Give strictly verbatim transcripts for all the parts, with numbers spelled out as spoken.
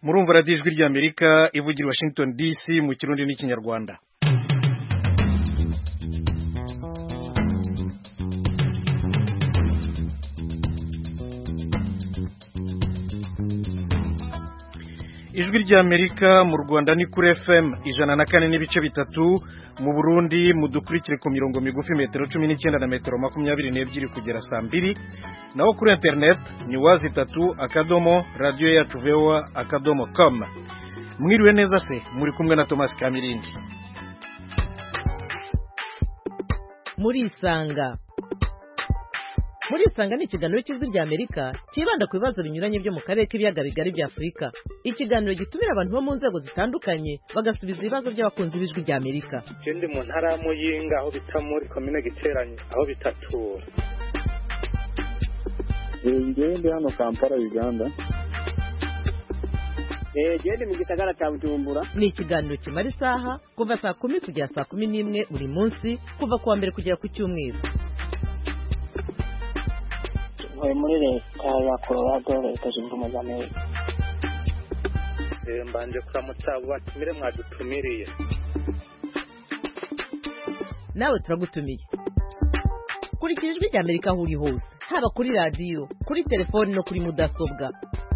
murumva radiyo ijwi ry'Amerika ivugira Washington D C mu kirundi n'ikinyarwanda. Ijwi ry'Amerika mu Rwanda ni kuri F M ijana na kane n'ibice bitatu, mu Burundi mudukurikire ku mirongo migufi metero cumi n'icyenda na metero makumyabiri n'ebyiri kugera saa mbiri, naho kuri internet ni wazi itatu akadomo radio yacu voa akadomo com. Mwiriwe neza se, muri kumwe na Thomas Kamirindi. Muri isanga Muri isanga ni ikiganiro cy'Ijwi ry'Amerika kibanda ku bibazo binyuranye byo mu karere k'ibiyaga bigari bya Afurika. Ikiganiro gitumira abantu bo mu nzego zitandukanye bagasubiza ibibazo by'abakunzi b'Ijwi ry'Amerika. Ndi mu ntara ya Muyinga aho bita muri commune Giteranye aho bitatura. Ngiye ndi hano Kampala Uganda. Eh gende mu gisagara cya Bujumbura. Ni ikiganiro kimara isaha kuva saa kumi kugera saa kumi n'imwe buri munsi kuva kuwa mbere kugera ku cyumweru. Muri leta ya Colorado leta zunze ubumwe za Amerika. Eh mbanje kuramutsa abo batumire mwadutumiriye. Nawe turagutumiye. Kurikira Ijwi ry'Amerika aho uri hose, haba kuri radio, kuri telefone no kuri mudasobwa.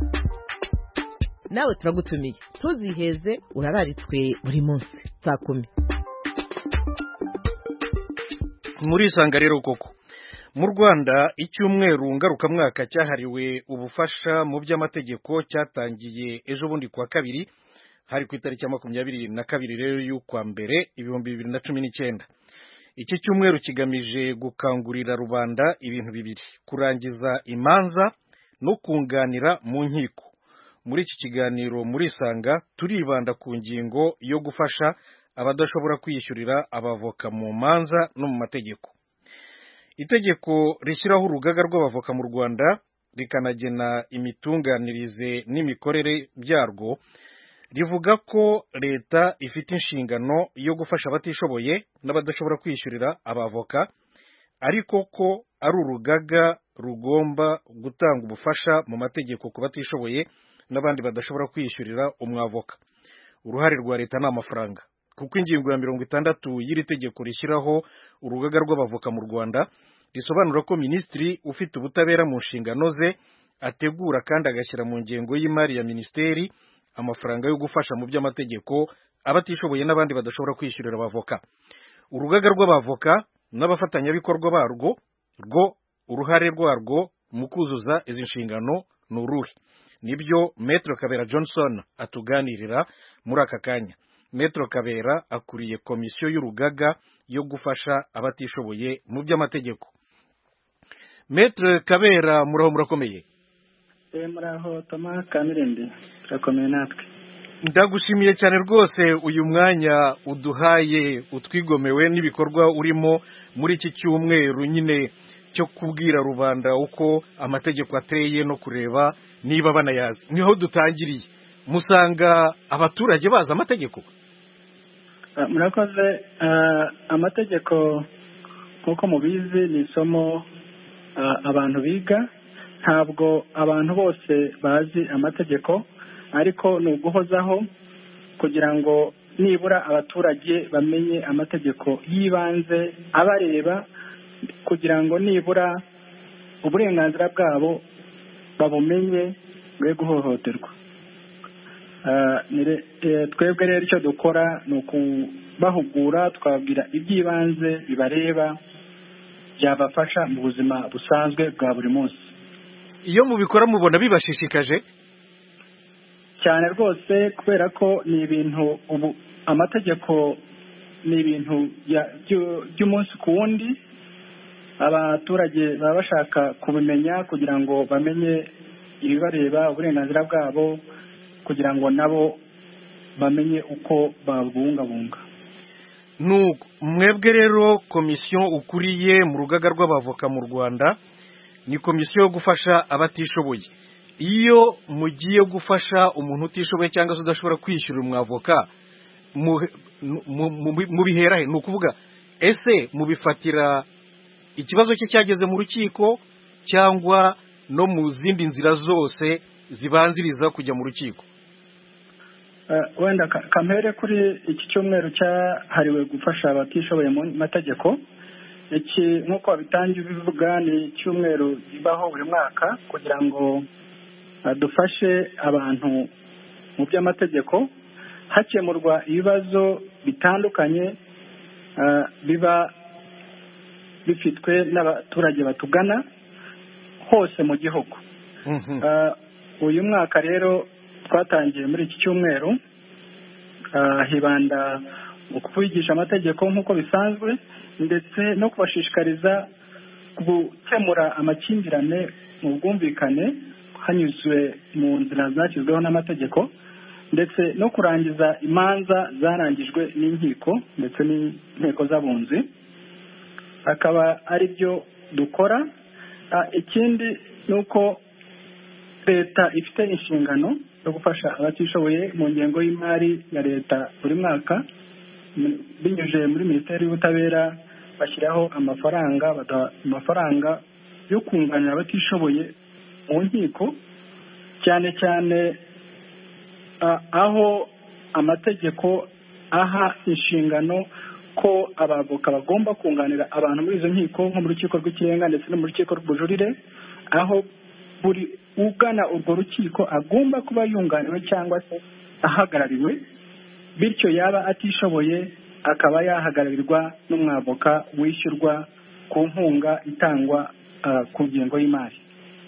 Nawe turagutumiye. Tuziheze urararitswe buri munsi saa kumi. Muri isanga rero koko mu Rwanda icyumweru ngarukamwaka cyahariwe ubufasha mu by'amategeko cyatangiye ejo bundi kwa kabiri, hari ku itariki ya makumyabiri na kabiri rero y'ukwa mbere ibihumbi bibiri na cumi n'icyenda. Iki cyumweru kigamije gukangurira rubanda ibintu bibiri: kurangiza imanza no kunganira mu nkiko. Muri iki kiganiro muri isanga turibanda ku ngingo yo gufasha abadashobora kwiyishyurira abavoka mu manza no mu mategeko. Itegeko rishyiraho urugaga rw'abavoka mu Rwanda rikanagena imitunganirize n'imikorere byarwo rivuga ko leta ifite inshingano yo gufasha abatishoboye n'abadashobora kwishyurira abavoka, ariko ko ari urugaga rugomba gutanga ubufasha mu mategeko ku batishoboye n'abandi badashobora kwishyurira umwavoka. Uruhare rwa leta ni amafaranga, kuko ingingo ya mirongo itandatu y'iri tegeko rishyiraho urugaga rw'abavoka mu Rwanda risobanura ko minisitiri ufite ubutabera mu nshingano ze ategura kandi agashyira mu ngengo y'imari ya minisiteri amafaranga yo gufasha mu by'amategeko abatishoboye n'abandi badashobora kwishyurira abavoka. Urugaga rw'abavoka n'abafatanyabikorwa barwo rwo uruhare rwarwo mu kuzuza izi nshingano ni uruhe? Nibyo Maître Kabera Johnson atuganirira muri aka kanya. Maître Kabera akuriye komisiyo y'urugaga yo gufasha abatishoboye mu by'amategeko. Maître Kabera, muraho murakomeye? Eh muraho Thomas Kamirindi, turakomeye natwe. Ndagushimiye cyane rwose uyu mwanya uduhaye utwigomewe n'ibikorwa urimo muri iki cyumweru nyine cyo kubwira rubanda uko amategeko ateye no kureba niba banayazi. Niho dutangiriye. Musanga abaturage baza amategeko? Murakoze. Amategeko nkuko mubizi ni isomo abantu biga. Ntabwo abantu bose bazi amategeko, ariko ni uguhozaho kugira ngo nibura abaturage bamenye amategeko y'ibanze abareba, kugira ngo nibura uburenganzira bwabo babumenye bwe guhohoterwa. Twebwe rero icyo dukora ni ukubahugura, twabwira iby'ibanze bibareba byabafasha mu buzima busanzwe bwa buri munsi. Iyo mubikora mubona bibashishikaje cyane rwose, kubera ko ni ibintu ubu amategeko ni ibintu by'umunsi ku wundi. Abaturage baba bashaka kubimenya kugira ngo bamenye ibibareba, uburenganzira bwabo, kugira ngo nabo bamenye uko babungabunga. Nuko mwebwe rero komisiyo ukuriye mu rugaga rw'abavoka mu Rwanda ni komisiyo yo gufasha abatishoboye. Iyo mugiye gufasha umuntu utishoboye cyangwa se udashobora kwishyura umwavoka, mubihera he? Ni ukuvuga ese mubifatira ikibazo cye cyageze mu rukiko cyangwa no mu zindi nzira zose zibanziriza kujya mu rukiko? wenda kamere kuri iki cyumweru cyahariwe gufasha abatishoboye mu mategeko. Iki nk'uko babitangiye bivuga ni icyumweru kibaho buri mwaka kugira ngo dufashe abantu mu by'amategeko hakemurwa ibibazo bitandukanye biba bifitwe n'abaturage batugana hose mu gihugu. Uyu mwaka rero twatangiye muri iki cyumweru hibanda mu kubigisha amategeko nk'uko bisanzwe ndetse no kubashishikariza gukemura amakimbirane mu bwumvikane hanyuzwe mu nzira zashyizweho n'amategeko ndetse no kurangiza imanza zarangijwe n'inkiko ndetse n'inteko z'abunzi, akaba ari byo dukora. Ikindi ni uko leta ifite inshingano zo gufasha abatishoboye mu ngengo y'imari ya leta buri mwaka binyuze muri Minisiteri y'Ubutabera bashyiraho amafaranga bada amafaranga yo kunganira abatishoboye mu nkiko, cyane cyane aho amategeko aha inshingano ko abavoka bagomba kunganira abantu muri izo nkiko nko mu rukiko rw'ikirenga ndetse no mu rukiko rw'ubujurire, aho buri ugana urwo rukiko agomba kuba yunganiwe cyangwa se ahagarariwe, bityo yaba atishoboye akaba yahagararirwa n'umwavoka wishyurwa ku nkunga itangwa ku ngengo y'imari.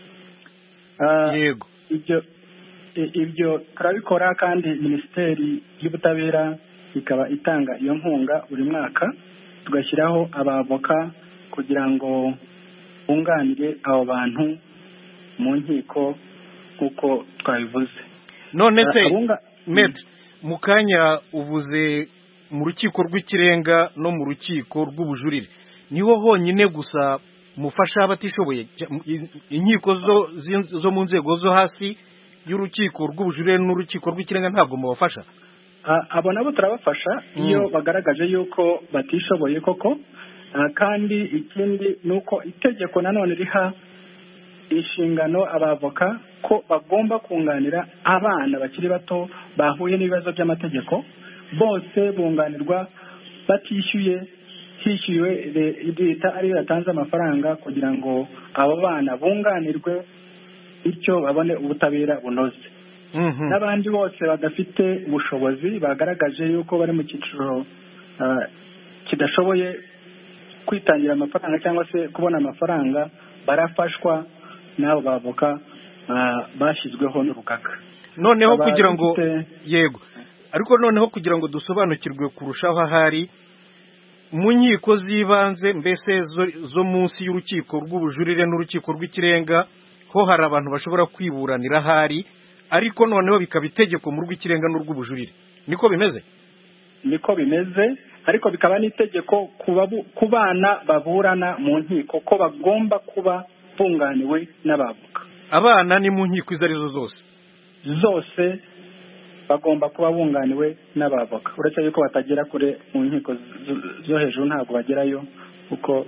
Yego, ibyo ibyo turabikora kandi Minisiteri y'Ubutabera ikaba itanga iyo nkunga buri mwaka, tugashyiraho abavoka kugira ngo bunganire abo bantu mu nkiko kuko twabivuze. None se Med mu kanya uvuze mu rukiko rw'ikirenga no mu rukiko rw'ubujurire niho honyine gusa mufasha abatishoboye? Inkiko zo zo mu nzego zo hasi y'urukiko rw'ubujurire n'urukiko rw'ikirenga ntabwo mubafasha? Abo nabo turabafasha iyo bagaragaje yuko batishoboye koko, kandi ikindi ni uko itegeko nanone riha inshingano abavoka ko bagomba kunganira abana bakiri bato bahuye n'ibibazo by'amategeko, bose bunganirwa batishyuye, hishyuwe leta ariyo yatanze amafaranga kugira ngo abo bana bunganirwe bityo babone ubutabera bunoze. N'abandi bose badafite ubushobozi bagaragaje yuko bari mu cyiciro kidashoboye kwitangira amafaranga cyangwa se kubona amafaranga barafashwa n'abo bavoka bashyizweho n'urugaga. Noneho kugira ngo yego ariko noneho kugira ngo dusobanukirwe kurushaho ahari mu nkiko z'ibanze mbese zo munsi y'urukiko rw'ubujurire n'urukiko rw'ikirenga ho hari abantu bashobora kwiburanira ahari, ariko noneho bikaba itegeko mu rw'ikirenga n'urw'ubujurire. Niko bimeze? Niko bimeze, ariko bikaba n'itegeko ku bana baburana mu nkiko ko bagomba kuba bunganiwe n'abavoka. Abana ni mu nkiko izo arizo zose zose bagomba kuba bunganiwe n'abavoka, uretse yuko batagera kure mu nkiko zo hejuru ntabwo bagerayo kuko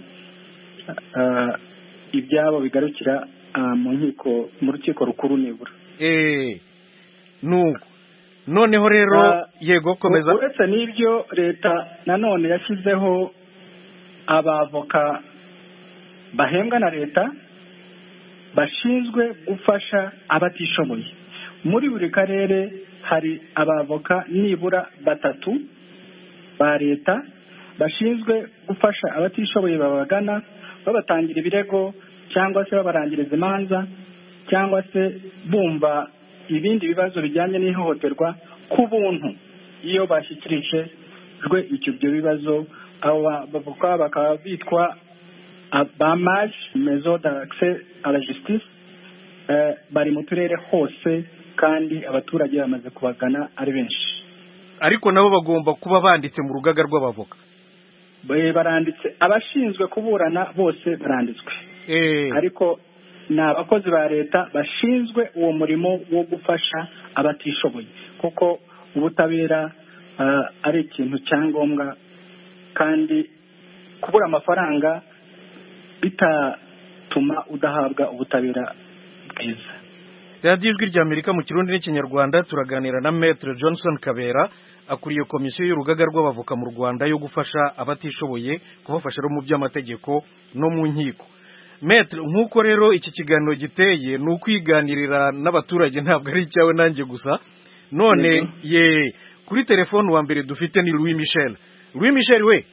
ibyabo bigarukira mu nkiko mu rukiko rukuru nibura. Eh, nuko noneho rero yego komeza. Uretse n'ibyo leta nanone yashyizeho abavoka bahembwa na leta bashinzwe gufasha abatishoboye. Muri buri karere hari abavoka nibura batatu ba leta bashinzwe gufasha abatishoboye babagana, babatangira ibirego cyangwa se babarangiriza imanza cyangwa se bumva ibindi bibazo bijyanye n'ihohoterwa ku buntu. Iyo bashyikirijwe ibyo bibazo abo bavoka bakaba bitwa abamaje maison d'accès à la justice, bari mu turere hose kandi abaturage bamaze kubagana ari benshi. Ariko nabo bagomba kuba banditse mu rugaga rw'abavoka? Baranditse, abashinzwe kuburana bose baranditswe. Eh. Ariko ni abakozi ba leta bashinzwe uwo murimo wo gufasha abatishoboye kuko ubutabera uh, ari ikintu cyangombwa kandi kubura amafaranga bitatuma udahabwa ubutabera bwiza. radiyo ijwi ry'Amerika mu kirundi n'ikinyarwanda turaganira na Maître Johnson Kabera akuriye komisiyo y'urugaga rw'abavoka mu Rwanda yo gufasha abatishoboye kubafasha mu by'amategeko no mu nkiko. Maître, nk'uko rero iki kiganiro giteye ni ukwiganirira n'abaturage ntabwo ari icyawe nanjye gusa. None ye kuri telefone wa mbere dufite ni Louis Michel. Louis Michel we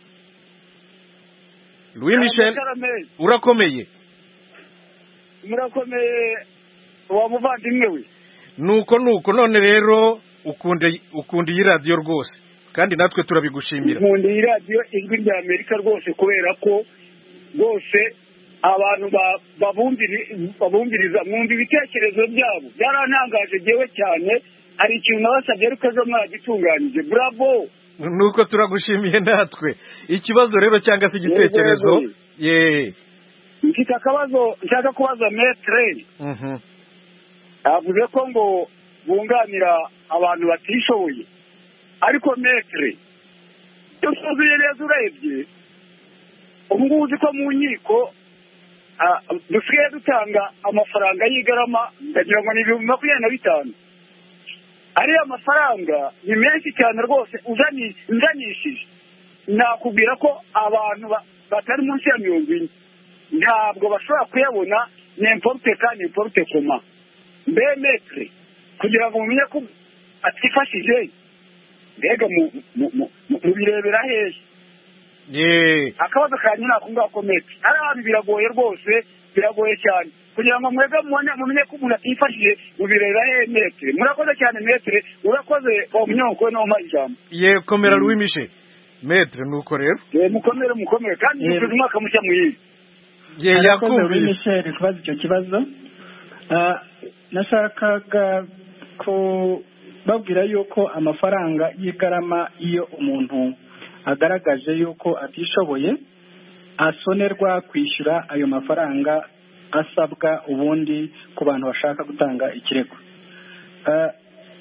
Louis Michel urakomeye? Murakomeye wa muvandimwe we. Nuko nuko none rero ukunde ukunde iyi radio rwose kandi natwe turabigushimira. Ukunde iyi radio ijwi rya Amerika rwose kubera ko rwose abantu babumbiriza mwumva ibitekerezo byabo byarantangaje jewe cyane. Hari ikintu nabasabye ariko zo mwagitunganyije. Bravo. Nuko turagushimiye natwe. Ikibazo rero cyangwa se igitekerezo ye mfite akabazo nshaka kubaza Maître. Mhm. Avuze ko ngo bunganira abantu batishoboye ariko Maître tusubiye neza urebye ubu uzi ko mu nkiko dusigaye dutanga amafaranga y'igarama ndagira ngo ni ibihumbi makumyabiri na bitanu. Ariya mafaranga ni menshi cyane rwose uzanishije. Nakubwira ko abantu batari munsi ya mirongo ine ntabwo bashobora kuyabona n'importe kandi n'importe koma. Mbe Maître kugira ngo mumenye ko atifashije mbega mu birebera hehe. Ye akabazo kanyu nako ngako Maître ari abantu biragoye rwose biragoye cyane kugira ngo mwega mumenye ko umuntu atifashije mu birebera hehe Maître. Murakoze cyane Maître, urakoze wa munyoko no majambo. Ye komera Louis Michel. Maître nuko rero ye mukomere mukomere kandi mutuze umwaka mushya muyizi. Ye yakumvise Michel kubaza icyo kibazo. Ah nashakaga ko babwira yuko amafaranga y'igarama iyo umuntu agaragaje yuko atishoboye asonerwa kwishyura ayo mafaranga asabwa ubundi ku bantu bashaka gutanga ikirego. Uh,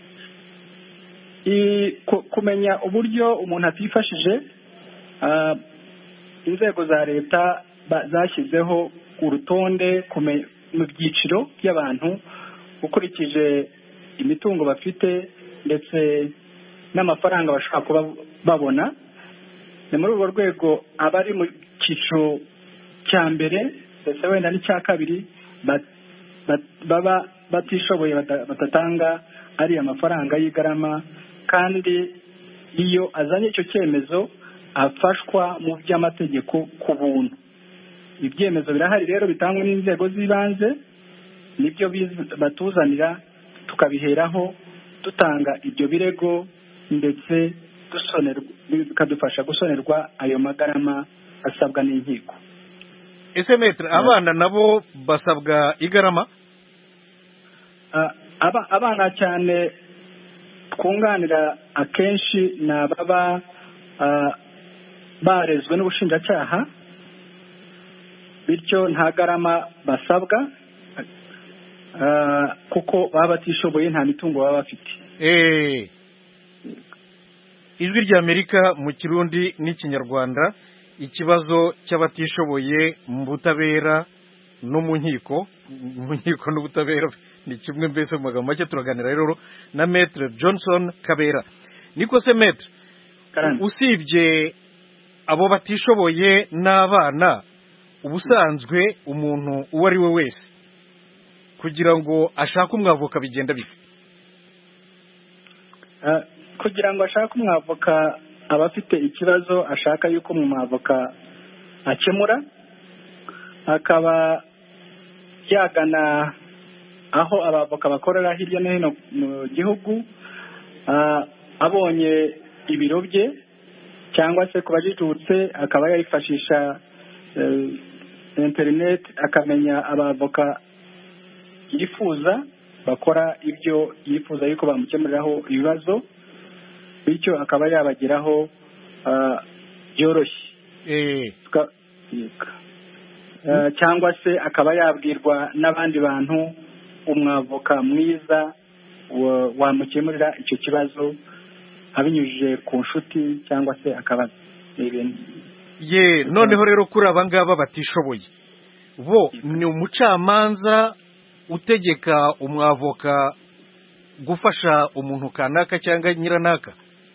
kumenya uburyo umuntu atifashije uh, inzego za leta zashyizeho urutonde mu byiciro by'abantu ukurikije imitungo bafite ndetse n'amafaranga bashobora kuba babona. Ni muri urwo rwego abari mu cyiciro cya mbere ndetse wenda n'icya kabiri baba batishoboye batatanga ari amafaranga y'igarama, kandi iyo azanye icyo cyemezo afashwa mu by'amategeko ku buntu. Ibyemezo birahari rero bitangwa n'inzego z'ibanze nibyo batuzanira tukabiheraho dutanga ibyo birego ndetse bikadufasha gusonerwa ayo magarama asabwa n'inkiko. Ese Maître abana nabo basabwa igarama? Aba abana cyane twunganira akenshi ni ababa barezwe n'ubushinjacyaha, bityo nta garama basabwa kuko baba batishoboye nta mitungo baba bafite. Eh Ijwi ry'Amerika mu Kirundi n'ikinyarwanda, ikibazo cy'abatishoboye mu butabera no mu nkiko. Mu nkiko n'ubutabera ni kimwe mbese mu magambo make. Turaganira rero na Maître Johnson Kabera. Niko se Maître, usibye abo batishoboye n'abana, ubusanzwe umuntu uwo ari we wese kugira ngo ashake umwavoka bigenda bite? Uh, kugira ngo ashake umwavoka aba afite ikibazo ashaka yuko mu mwavoka akemura, akaba yagana aho abavoka bakorera hirya no hino mu gihugu. Uh, abonye ibiro bye cyangwa se kubajijutse akaba yifashisha uh, internet akamenya abavoka yifuza bakora ibyo yifuza yuko bamukemuriraho ibibazo, bityo akaba yabageraho byoroshye. eh cyangwa se akaba yabwirwa n'abandi bantu umwavoka mwiza wamukemurira icyo kibazo abinyujije ku nshuti cyangwa se akabaza ibintu. Ye noneho rero kuri aba ngaba batishoboye bo ni umucamanza utegeka umwavoka gufasha umuntu kanaka cyangwa nyiranaka?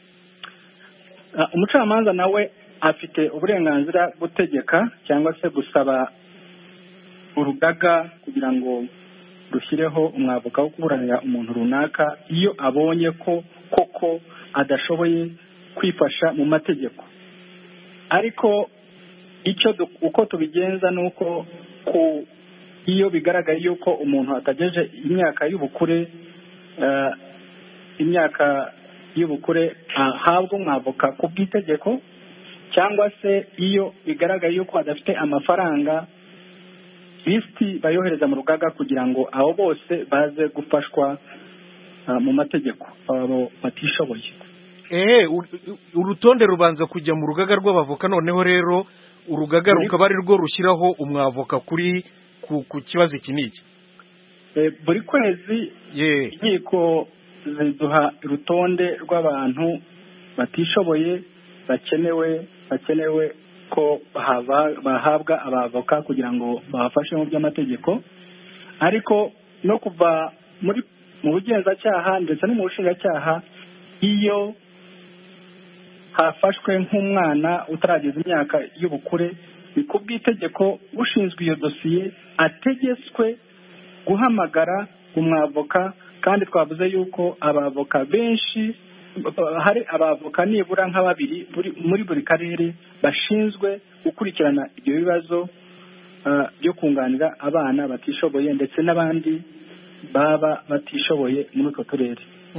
Umucamanza nawe afite uburenganzira gutegeka cyangwa se gusaba urugaga kugira ngo rushyireho umwavoka wo kuburanira umuntu runaka iyo abonye ko koko adashoboye kwifasha mu mategeko. Ariko icyo uko tubigenza nuko ku iyo bigaragaye yuko umuntu atageje imyaka y'ubukure uh, imyaka y'ubukure ahabwa umwavoka ku bw'itegeko, cyangwa se iyo bigaragaye yuko adafite amafaranga lisiti bayohereza mu rugaga kugira ngo abo bose baze gufashwa uh, mu mategeko abo batishoboye. Eh urutonde rubanza kujya mu rugaga rw'abavoka, noneho rero urugaga rukaba ari rwo rushyiraho umwavoka kuri ku, ku kibazo iki n'iki. Eh, buri kwezi yeah. inkiko ziduha urutonde rw'abantu batishoboye bakenewe bakenewe ko bahabwa abavoka kugira ngo babafashe mu by'amategeko. Ariko no kuva muri mu bugenzacyaha ndetse no mu bushinjacyaha, iyo hafashwe nk'umwana utarageza imyaka y'ubukure, ni ku bw'itegeko ushinzwe iyo dosiye ategetswe guhamagara umwavoka, kandi twavuze yuko abavoka benshi, hari abavoka nibura nka babiri muri buri karere bashinzwe gukurikirana ibyo bibazo byo kunganira abana batishoboye ndetse n'abandi baba batishoboye muri utwo turere.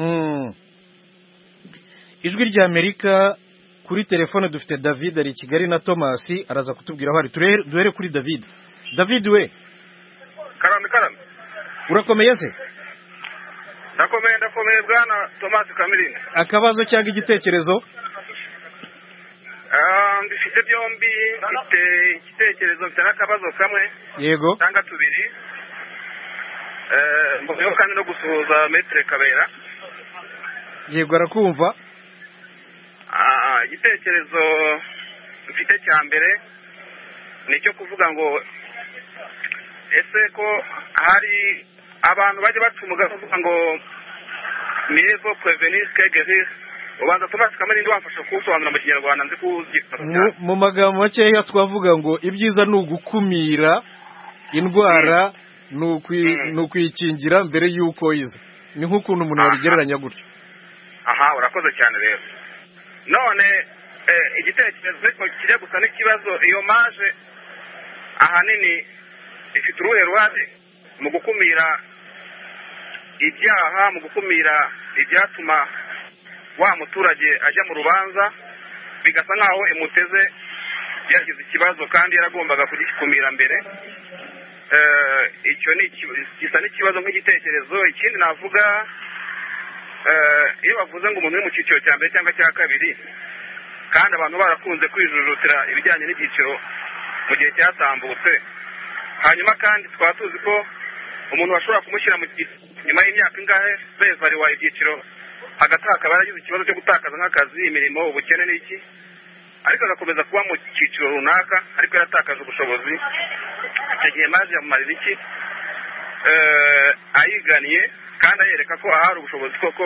Ijwi rya Amerika, kuri telefone dufite David ari Kigali na Thomas araza kutubwira aho ari. Duhere kuri David. David we. Karame karame. Urakomeye se? Ndakomeye ndakomeye bwana Thomas Kamirine. Akabazo cyangwa igitekerezo? Ah, ndifite byombi, mfite igitekerezo mfite n'akabazo kamwe. Yego. Tanga tubiri. Eh, mboyo kandi no gusuhuza Maître Kabera. Yego arakumva. Ah, igitekerezo mfite cya mbere nicyo kuvuga ngo ese ko hari abantu bajya bacumuga kuvuga ngo mieux prévenir que guérir. Ubanza Thomas Kamirindi wamfasha kusobanura mu Kinyarwanda nzi kuzifatanya. Mu magambo makeya twavuga ngo ibyiza ni ugukumira indwara, ni ukwikingira mbere y'uko iza. Ni nk'ukuntu umuntu yabigereranya gutyo. Aha, urakoze cyane rero. None eh, igitekerezo ko kijya gusa n'ikibazo, iyo maje ahanini ifite uruhe ruhare mu gukumira ibyaha, mu gukumira ibyatuma wa muturage ajya mu rubanza bigasa nkaho imuteze yagize ikibazo kandi yaragombaga kugikumira mbere. Eh, icyo ni gisa n'ikibazo nk'igitekerezo. Ikindi navuga, iyo bavuze ngo umuntu uri mu cyiciro cya mbere cyangwa cya kabiri kandi abantu barakunze kwijujutira ibijyanye n'ibyiciro mu gihe cyatambutse, hanyuma kandi twaba tuzi ko umuntu bashobora kumushyira mu nyuma y'imyaka ingahe bevariwa ibyiciro, hagati hakaba yaragize ikibazo cyo gutakaza nk'akazi, imirimo, ubukene n'iki, ariko agakomeza kuba mu cyiciro runaka ariko yaratakaje ubushobozi. Icyo gihe maze yamumarira iki? Ayiganiye kandi ayereka ko ahari ubushobozi koko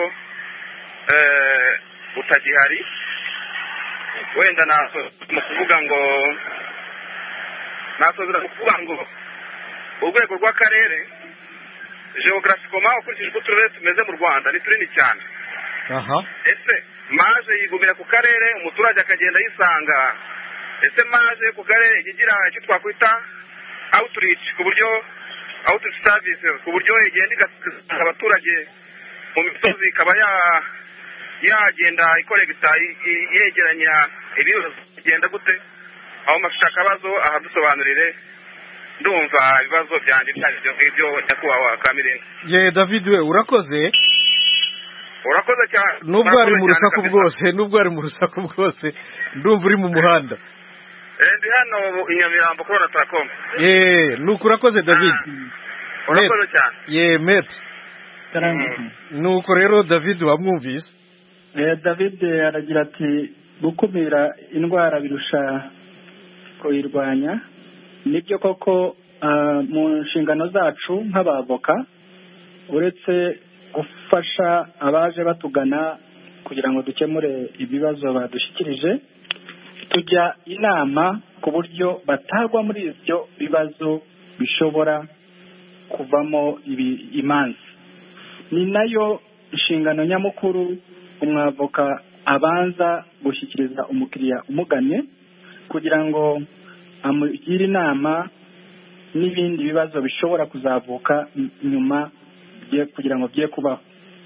butagihari. Wenda naso mu kuvuga ngo nasozera mu kuvuga ngo urwego rw'akarere geographically ukurikije uko uturere tumeze mu Rwanda ni tunini cyane. Aha. Ese maje yigumira ku karere, umuturage akagenda yisanga. Ese maje ku karere igira icyo twakwita outreach, ku buryo outreach services, ku buryo igenda igasanga abaturage mu misozi, ikaba ya yagenda ikoregita yegeranya ibibazo bigenda gute. Aho mafite akabazo ahadusobanurire, ndumva ibibazo byanjye byaribyo ngibyo nyakubahwa Kamirindi. Ye David we urakoze. Urakoze cyane. Nubwo ari mu rusaku bwose, nubwo ari mu rusaku bwose, ndumva uri mu muhanda. Eh, ndi hano Inyamirambo kuri Natracom. Eh, nuko urakoze David. Urakoze cyane. Ye Met. Nuko rero David wamwumvise? Eh, David aragira ati gukumira indwara birusha kuyirwanya. Nibyo koko mu nshingano zacu nk'abavoka uretse gufasha abaje batugana kugira ngo dukemure ibibazo badushyikirije, tujya inama ku buryo batagwa muri ibyo bibazo bishobora kuvamo imanza. Ni nayo inshingano nyamukuru umwavoka abanza gushyikiriza umukiriya umuganye kugira ngo amugire inama n'ibindi bibazo bishobora kuzavuka nyuma kugira ngo bye kubaho.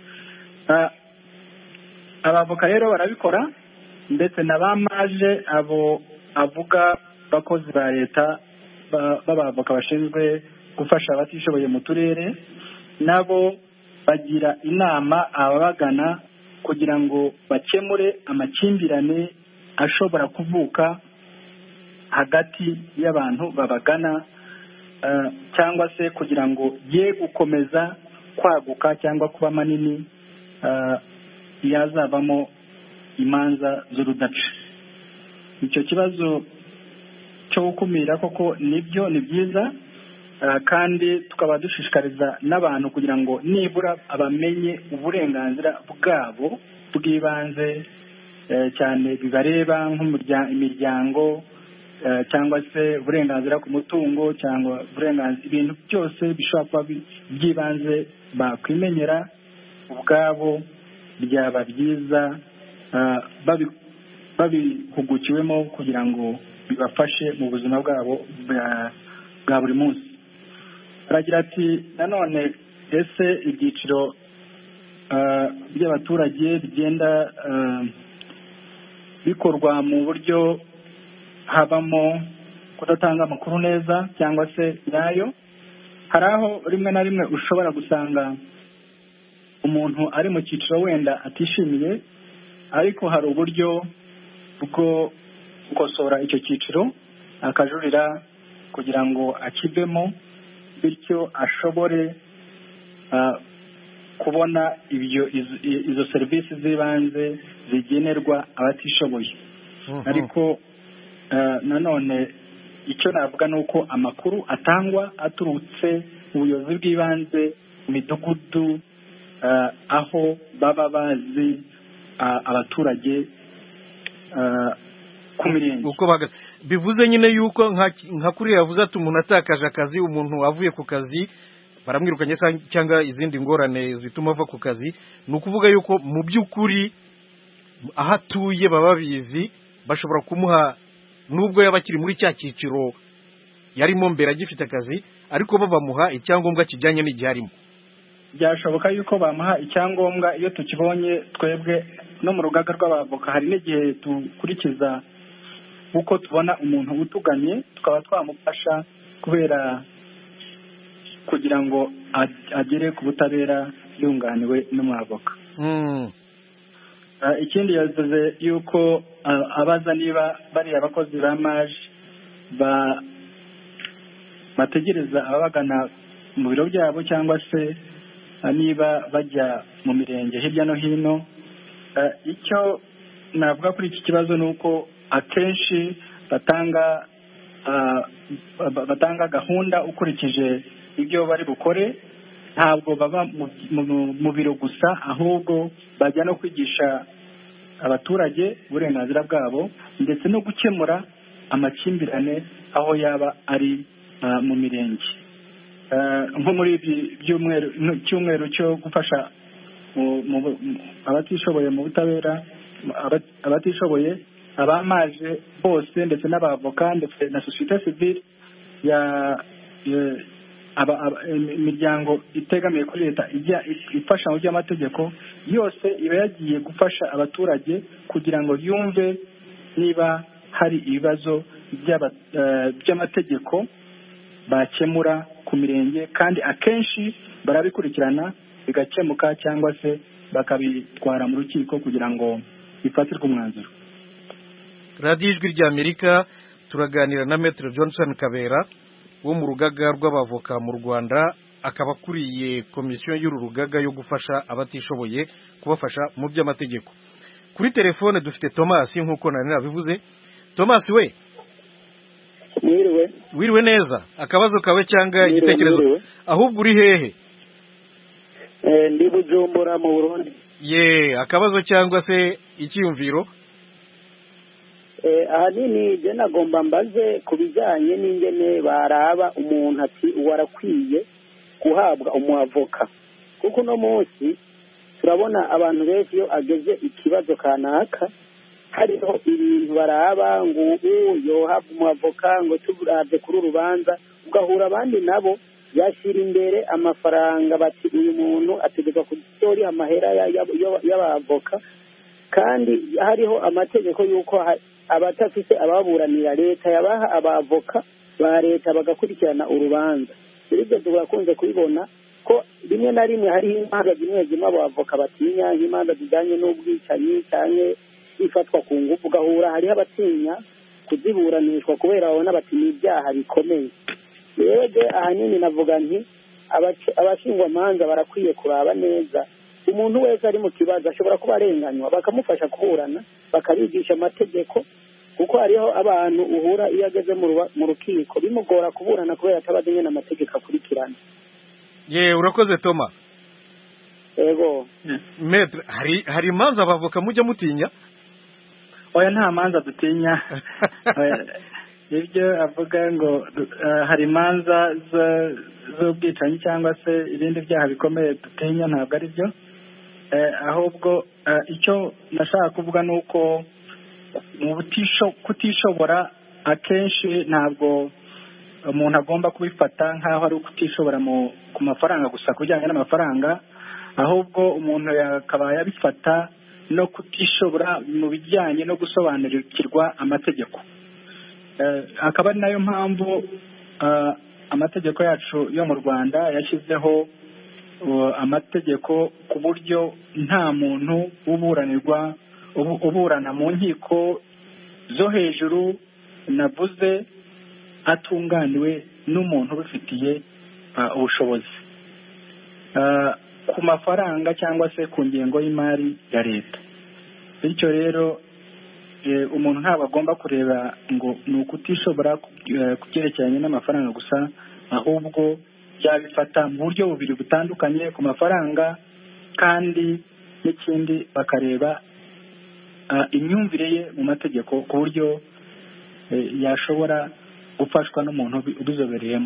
Abavoka rero barabikora, ndetse n'abamaje abo avuga bakozi ba leta b'abavoka bashinzwe gufasha abatishoboye mu turere, nabo bagira inama ababagana kugira ngo bakemure amakimbirane ashobora kuvuka hagati y'abantu babagana, cyangwa se kugira ngo ye gukomeza kwaguka cyangwa kuba manini yazavamo imanza z'urudaca. Icyo kibazo cyo gukumira koko nibyo ni byiza, kandi tukaba dushishikariza n'abantu kugira ngo nibura abamenye uburenganzira bwabo bw'ibanze cyane bibareba nk'imiryango, cyangwa se uburenganzira ku mutungo, cyangwa uburenganzira ibintu byose bishobora kuba by'ibanze bakwimenyera ubwabo. Byaba byiza babihugukiwemo kugira ngo bibafashe mu buzima bwabo bwa buri munsi. Aragira ati nanone ese ibyiciro by'abaturage bigenda bikorwa mu buryo habamo kudatanga amakuru neza cyangwa se nyayo. Hari aho rimwe na rimwe ushobora gusanga umuntu ari mu cyiciro wenda atishimiye, ariko hari uburyo bwo gukosora icyo cyiciro akajurira kugira ngo akivemo, bityo ashobore kubona ibyo izo serivisi z'ibanze zigenerwa abatishoboye. Ariko nanone icyo navuga ni uko amakuru atangwa aturutse mu buyobozi bw'ibanze mu midugudu, aho baba bazi abaturage ku mirenge. Bivuze nyine yuko nka kuriya yavuze ati umuntu atakaje akazi, umuntu avuye ku kazi baramwirukanye cyangwa izindi ngorane zituma ava ku kazi, ni ukuvuga yuko mu by'ukuri aho atuye baba babizi, bashobora kumuha nubwo yaba akiri muri cya cyiciro yarimo mbere agifite akazi, ariko bo bamuha icyangombwa kijyanye n'igihe arimo. Byashoboka yuko bamuha icyangombwa iyo tukibonye twebwe no mu rugaga rw'abavoka. Hari n'igihe dukurikiza uko tubona umuntu utuganye, tukaba twamufasha kubera kugira ngo agere ku butabera yunganiwe n'umwavoka. Ikindi yavuze yuko abaza niba bariya abakozi ba maje bategereza ababagana mu biro byabo cyangwa se niba bajya mu mirenge hirya no hino. Icyo navuga kuri iki kibazo ni uko akenshi batanga batanga gahunda ukurikije ibyo bari bukore, ntabwo baba mu biro gusa, ahubwo bajya no kwigisha abaturage uburenganzira bwabo ndetse no gukemura amakimbirane aho yaba ari mu mirenge. Nko muri ibi cyumweru cyo gufasha abatishoboye mu butabera, abatishoboye abamaje bose ndetse n'abavoka ndetse na sosiyete sivile ya imiryango itegamiye kuri leta ijya ifasha mu by'amategeko yose iba yagiye gufasha abaturage kugira ngo yumve niba hari ibibazo by'amategeko bakemura ku mirenge, kandi akenshi barabikurikirana bigakemuka cyangwa se bakabitwara mu rukiko kugira ngo bifatirwe umwanzuro. radiyo ijwi ry'Amerika turaganira na Maître Johnson Kabera wo mu rugaga rw'abavoka mu Rwanda, akaba akuriye komisiyo y'uru rugaga yo gufasha abatishoboye kubafasha mu by'amategeko. Kuri telefone dufite Thomas nk'uko nari nabivuze. Thomas we mwiriwe wiriwe neza akabazo kawe cyangwa igitekerezo ahubwo uri hehe eh ndi Bujumbura mu Burundi ye akabazo cyangwa se icyumviro eh ahanini je nagomba mbaze kubijanye n'ingene baraba umuntu ati warakwiye guhabwa umuavoka kuko no munsi turabona abantu benshi yo ageze ikibazo kanaka hariho ibintu baraba ngo ubu yohabwa umuavoka ngo tuburade kuri urubanza ugahura abandi nabo yashira imbere amafaranga bati uyu muntu ategeka kutori amahera y'abavoka kandi hariho amategeko yuko abatafise ababuranira leta yabaha abavoka ba leta bagakurikirana urubanza ibyo turakunze kubibona ko rimwe na rimwe hari imanza zimwe zimwe abavoka batinya imanza zijyanye n'ubwicanyi cyane ifatwa ku ngufu gahura hari abatinya kuziburanishwa kubera babona batinya ibyaha bikomeye rero ahanini navuga nti abashingwa manza barakwiye kuraba neza umuntu wese ari mu kibazo ashobora kuba arenganywa bakamufasha kuburana bakabigisha amategeko kuko hariho abantu uhura iyo ageze mu rukiko bimugora kuburana kubera atabazi nyine amategeko akurikirana ye urakoze Toma yego metre hari hari imanza abavoka mujya mutinya oya nta manza dutinya ibyo avuga ngo hari imanza z'ubwicanyi cyangwa se ibindi byaha bikomeye dutinya ntabwo ari byo ahubwo icyo nashaka kuvuga ni uko mu kutishobora akenshi ntabwo umuntu agomba kubifata nk'aho ari ukutishobora ku mafaranga gusa ku bijyanye n'amafaranga ahubwo umuntu yakaba yabifata no kutishobora mu bijyanye no gusobanukirwa amategeko akaba ari nayo mpamvu amategeko yacu yo mu Rwanda yashyizeho amategeko ku buryo nta muntu uburanirwa uburana mu nkiko zo hejuru navuze atunganiwe n'umuntu ubifitiye ubushobozi ku mafaranga cyangwa se ku ngengo y'imari ya leta bityo rero umuntu ntabwo agomba kureba ngo ni ukutishobora ku byerekeranye n'amafaranga gusa ahubwo byabifata mu buryo bubiri butandukanye ku mafaranga kandi n'ikindi bakareba imyumvire ye mu mategeko ku buryo yashobora gufashwa n'umuntu ubizobereyemo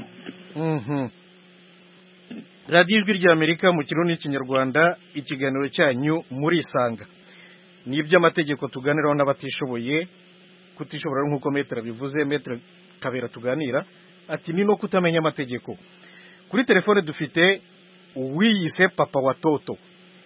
radiyo ijwi ry'amerika mu kirundi n'ikinyarwanda ikiganiro cyanyu muri isanga ni iby'amategeko tuganiraho n'abatishoboye kutishobora nk'uko metero bivuze metero kabera tuganira ati ni no kutamenya amategeko kuri telefone dufite uwiyise papa wa toto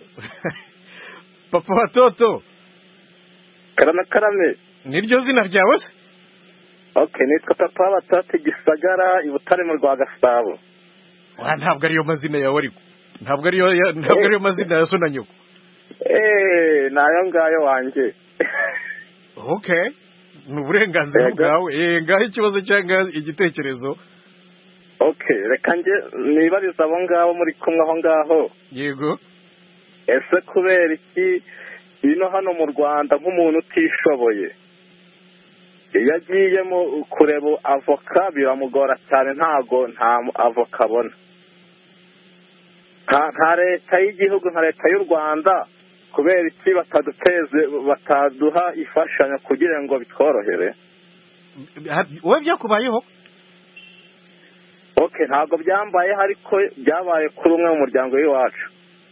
papa wa toto karame karame niryo zina ryawe se okay nitwa papa wa toto Gisagara i Butare mu rwa Gasabo ntabwo ariyo mazina yawe ariko ntabwo ariyo ntabwo ariyo mazina ya so na nyoko eh nayo ngayo wanjye okay ni uburenganzira bwawe eh ngaho ikibazo cyangwa igitekerezo okay reka nge nibariza abo ngabo muri kumwe aho ngaho yego ese kubera iki ino hano mu Rwanda nk'umuntu utishoboye iyo agiyemo kureba avoka biramugora cyane ntago nta avoka abona nta leta y'igihugu nka leta y'u Rwanda kubera iki bataduteze bataduha ifashanyo kugira ngo bitworohere wowe byakubayeho okay ntabwo byambayeho ariko byabaye kuri umwe mu muryango w'iwacu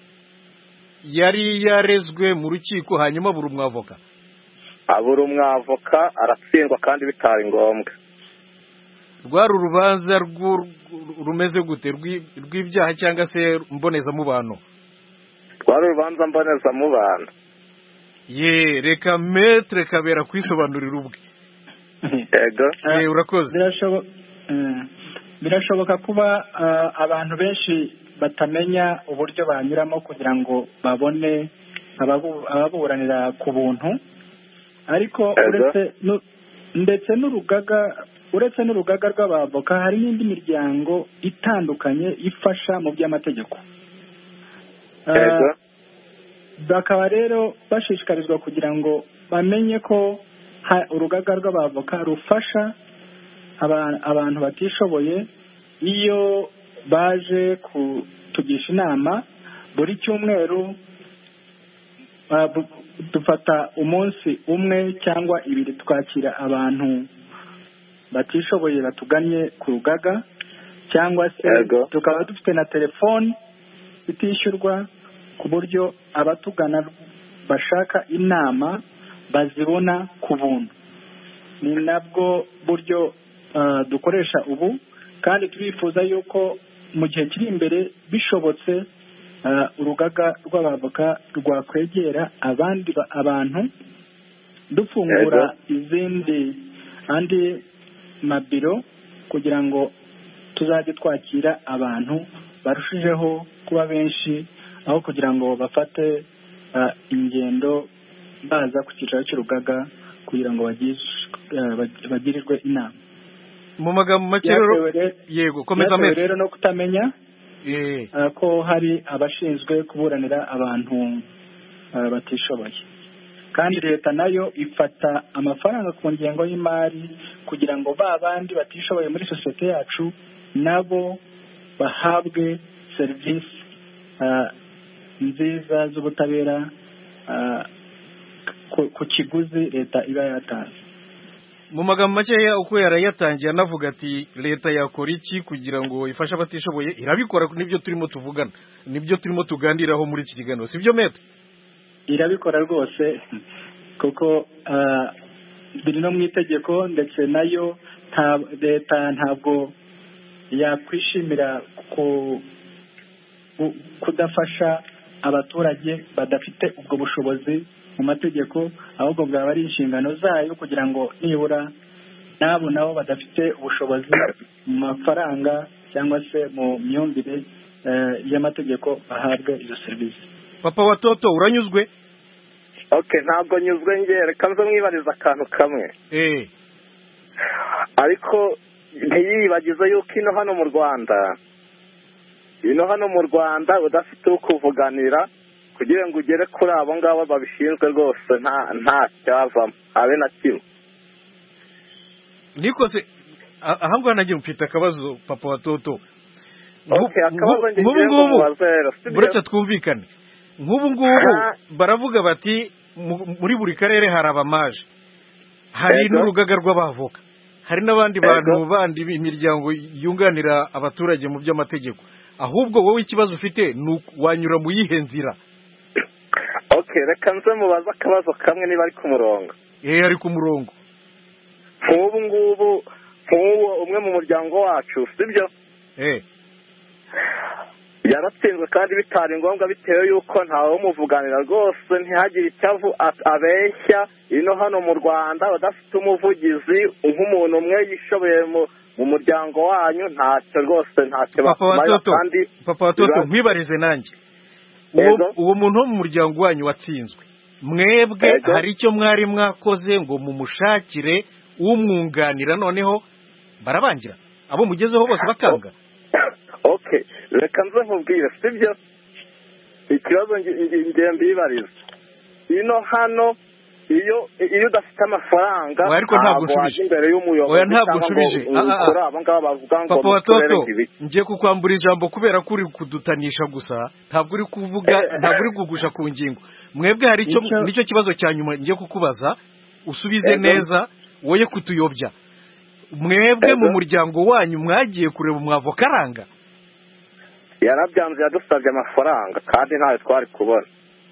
yari yarezwe mu rukiko hanyuma buri umwavoka abura umwavoka aratsindwa kandi bitari ngombwa rwari urubanza rumeze gute rw'ibyaha cyangwa se mbonezamubano rwari urubanza mbonezamubano ye reka metre kabera kwisobanurira ubwe yego urakoze birashoboka kuba abantu benshi batamenya uburyo banyuramo kugira ngo babone ababuranira ku buntu ariko uretse ndetse n'urugaga uretse n'urugaga rw'abavoka hari n'indi miryango itandukanye ifasha mu by'amategeko bakaba rero bashishikarizwa kugira ngo bamenye ko urugaga rw'abavoka rufasha abantu batishoboye iyo baje kutugisha inama buri cyumweru dufata umunsi umwe cyangwa ibiri twakira abantu batishoboye batugannye ku rugaga cyangwa se tukaba dufite na telefoni itishyurwa ku buryo abatugana bashaka inama bazibona ku buntu. Ni nabwo buryo dukoresha ubu, kandi turifuza yuko mu gihe kiri imbere bishobotse urugaga rw'abavoka rwakwegera abandi abantu dufungura izindi andi mabiro kugira ngo tuzajye twakira abantu barushijeho kuba benshi aho kugira ngo bafate ingendo baza ku cyicaro cy'urugaga kugira ngo bagirirwe inama. Mu magambo make rero yego komeza mete rero no kutamenya ko hari abashinzwe kuburanira abantu batishoboye, kandi leta nayo ifata amafaranga ku ngengo y'imari kugira ngo ba bandi batishoboye muri sosiyete yacu nabo bahabwe serivisi nziza z'ubutabera ku kiguzi leta iba yatanze. Mu magambo makeya uko yarayatangiye anavuga ati leta yakora iki kugira ngo ifashe abatishoboye, irabikora. Nibyo turimo tuvugana, nibyo turimo tuganiraho muri iki kiganiro, sibyo mete? Irabikora rwose kuko biri no mu itegeko, ndetse nayo leta ntabwo yakwishimira kudafasha abaturage badafite ubwo bushobozi mu mategeko, ahubwo bwaba ari inshingano zayo kugira ngo nibura nabo nabo badafite ubushobozi mu mafaranga cyangwa se mu myumvire y'amategeko bahabwe izo serivisi. Papa Watoto uranyuzwe? Okay, ntabwo nyuzwe nge, reka nze mwibariza akantu kamwe. Eh. Ariko ntiyibagize yuko ino hano mu Rwanda ino hano mu Rwanda udafite ukuvuganira kugira ngo ugere kuri abo ngabo babishinzwe rwose nta nta cyavamo abe na kimwe. Niko se ahangaha nagiye mfite akabazo Papa Watoto. Okay, akabazo ngiye kumubazera. Buretse twumvikane. Nk'ubu ngubu baravuga bati muri buri karere hari abamaje, hari n'urugaga rw'abavoka, hari n'abandi bantu bandi imiryango yunganira abaturage mu by'amategeko. Ahubwo wowe ikibazo ufite ni wanyura mu yihe nzira? Okay, reka nze mubaza akabazo kamwe niba ari ku murongo. Eh, ari ku murongo. Nk'ubu ngubu nk'uwo umwe mu muryango wacu sibyo? Eh. Yaratsinzwe kandi bitari ngombwa bitewe yuko ntawe umuvuganira rwose, ntihagire icyavu abeshya. Ino hano mu Rwanda badafite umuvugizi nk'umuntu umwe yishoboye mu muryango wanyu, ntacyo rwose ntacyo bakumara. Kandi Papa Watoto nkwibarize nanjye, uwo uwo muntu wo mu muryango wanyu watsinzwe, mwebwe hari icyo mwari mwakoze ngo mumushakire umwunganira, noneho barabangira abo mugezeho bose bakanga? Okay, reka nze nkubwire sibyo ikibazo ngiye mbibariza. Ino hano iyo iyo udafite amafaranga ariko ntabwo nshubije imbere y'umuyobozi. Oya ntabwo nshubije. Papa Watoto ngiye kukwambura ijambo kubera ko uri kudutanisha gusa, ntabwo uri kuvuga, ntabwo uri kugusha ku ngingo. Mwebwe hari icyo nicyo kibazo cya nyuma ngiye kukubaza, usubize neza woye kutuyobya. Mwebwe mu muryango wanyu mwagiye kureba umwavoka aranga? Yarabyanze, yadusabye amafaranga kandi ntayo twari kubona.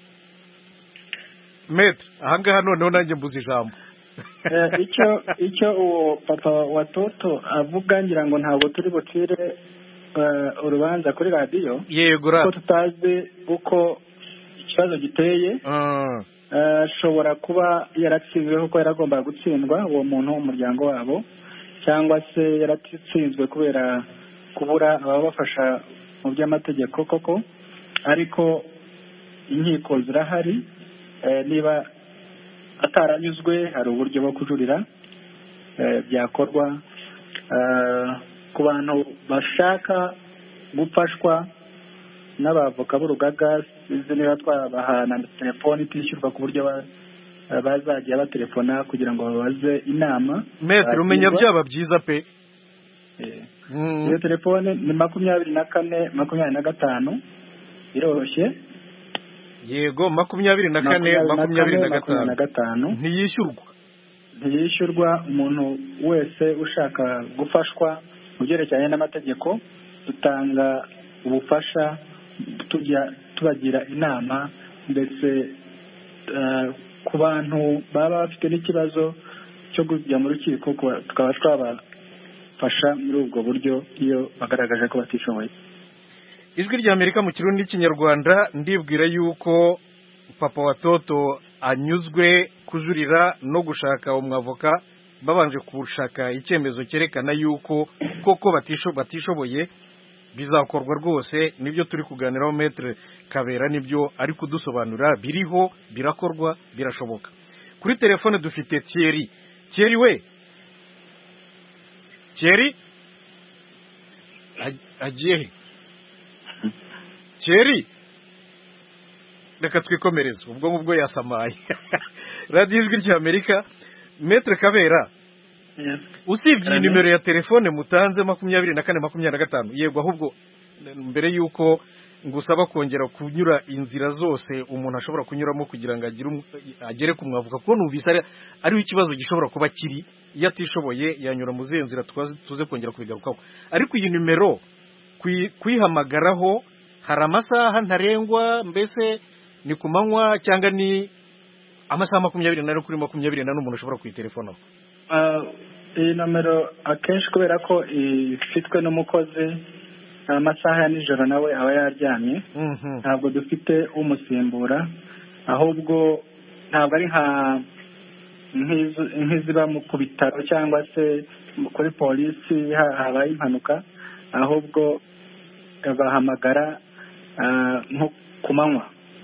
Met ahangaha noneho nanjye mbuze ijambo. icyo icyo uwo Papa Watoto avuga ngira ngo ntabwo turi bucire urubanza kuri radiyo. Yego ra. Ko tutazi uko ikibazo giteye. Ashobora kuba yaratsinzwe kuko yaragomba gutsindwa uwo muntu w'umuryango wabo, cyangwa se yaratsinzwe kubera kubura ababafasha mu by'amategeko koko, ariko inkiko zirahari. Niba ataranyuzwe hari uburyo bwo kujurira byakorwa. Ku bantu bashaka gufashwa n'abavoka b'urugaga, izi niba twabahana telefoni itishyurwa ku buryo bazajya batelefona kugira ngo babaze inama. Metero umenya byaba byiza pe. Iyo telefone ni makumyabiri na kane makumyabiri na gatanu iroroshye. Yego makumyabiri na kane makumyabiri na gatanu ntiyishyurwa. Ntiyishyurwa umuntu wese ushaka gufashwa mu byerekeranye n'amategeko. Dutanga ubufasha tujya tubagira inama ndetse ku bantu baba bafite n'ikibazo cyo kujya mu rukiko tukaba twabafasha muri ubwo buryo iyo bagaragaje ko batishoboye. Ijwi rya Amerika mu Kirundi n'Ikinyarwanda ndibwira yuko papa wa Toto anyuzwe kujurira no gushaka umwavoka babanje kushaka icyemezo cyerekana yuko koko batishoboye. Bizakorwa rwose nibyo turi kuganiraho Maître Kabera nibyo ari kudusobanura biriho birakorwa birashoboka. Kuri telefone dufite Thierry. Thierry we Thierry agiye Thierry reka twikomereze ubwo ngubwo yasamaye. Radio Ijwi rya Amerika. Maître Kabera usibye nimero ya telefone mutanze makumyabiri na kane makumyabiri na gatanu yego ahubwo mbere yuko ngusaba kongera kunyura inzira zose umuntu ashobora kunyuramo kugira ngo agire agere ku mwavuka kuko numvise ari ikibazo gishobora kuba kiri yatishoboye yanyura mu zenzira tuze kongera kubigarukaho. Ariko iyi nimero kwihamagaraho hari amasaha ntarengwa mbese ni kumanywa cyangwa ni amasaha makumyabiri na kuri makumyabiri na umuntu ashobora kuyitelefona? Iyi nomero akenshi kubera ko ifitwe n'umukozi amasaha ya nijoro nawe aba yaryamye ntabwo dufite umusimbura ahubwo ntabwo ari nka nk'iziba ku bitaro cyangwa se kuri polisi habaye impanuka ahubwo bahamagara nko ku manywa.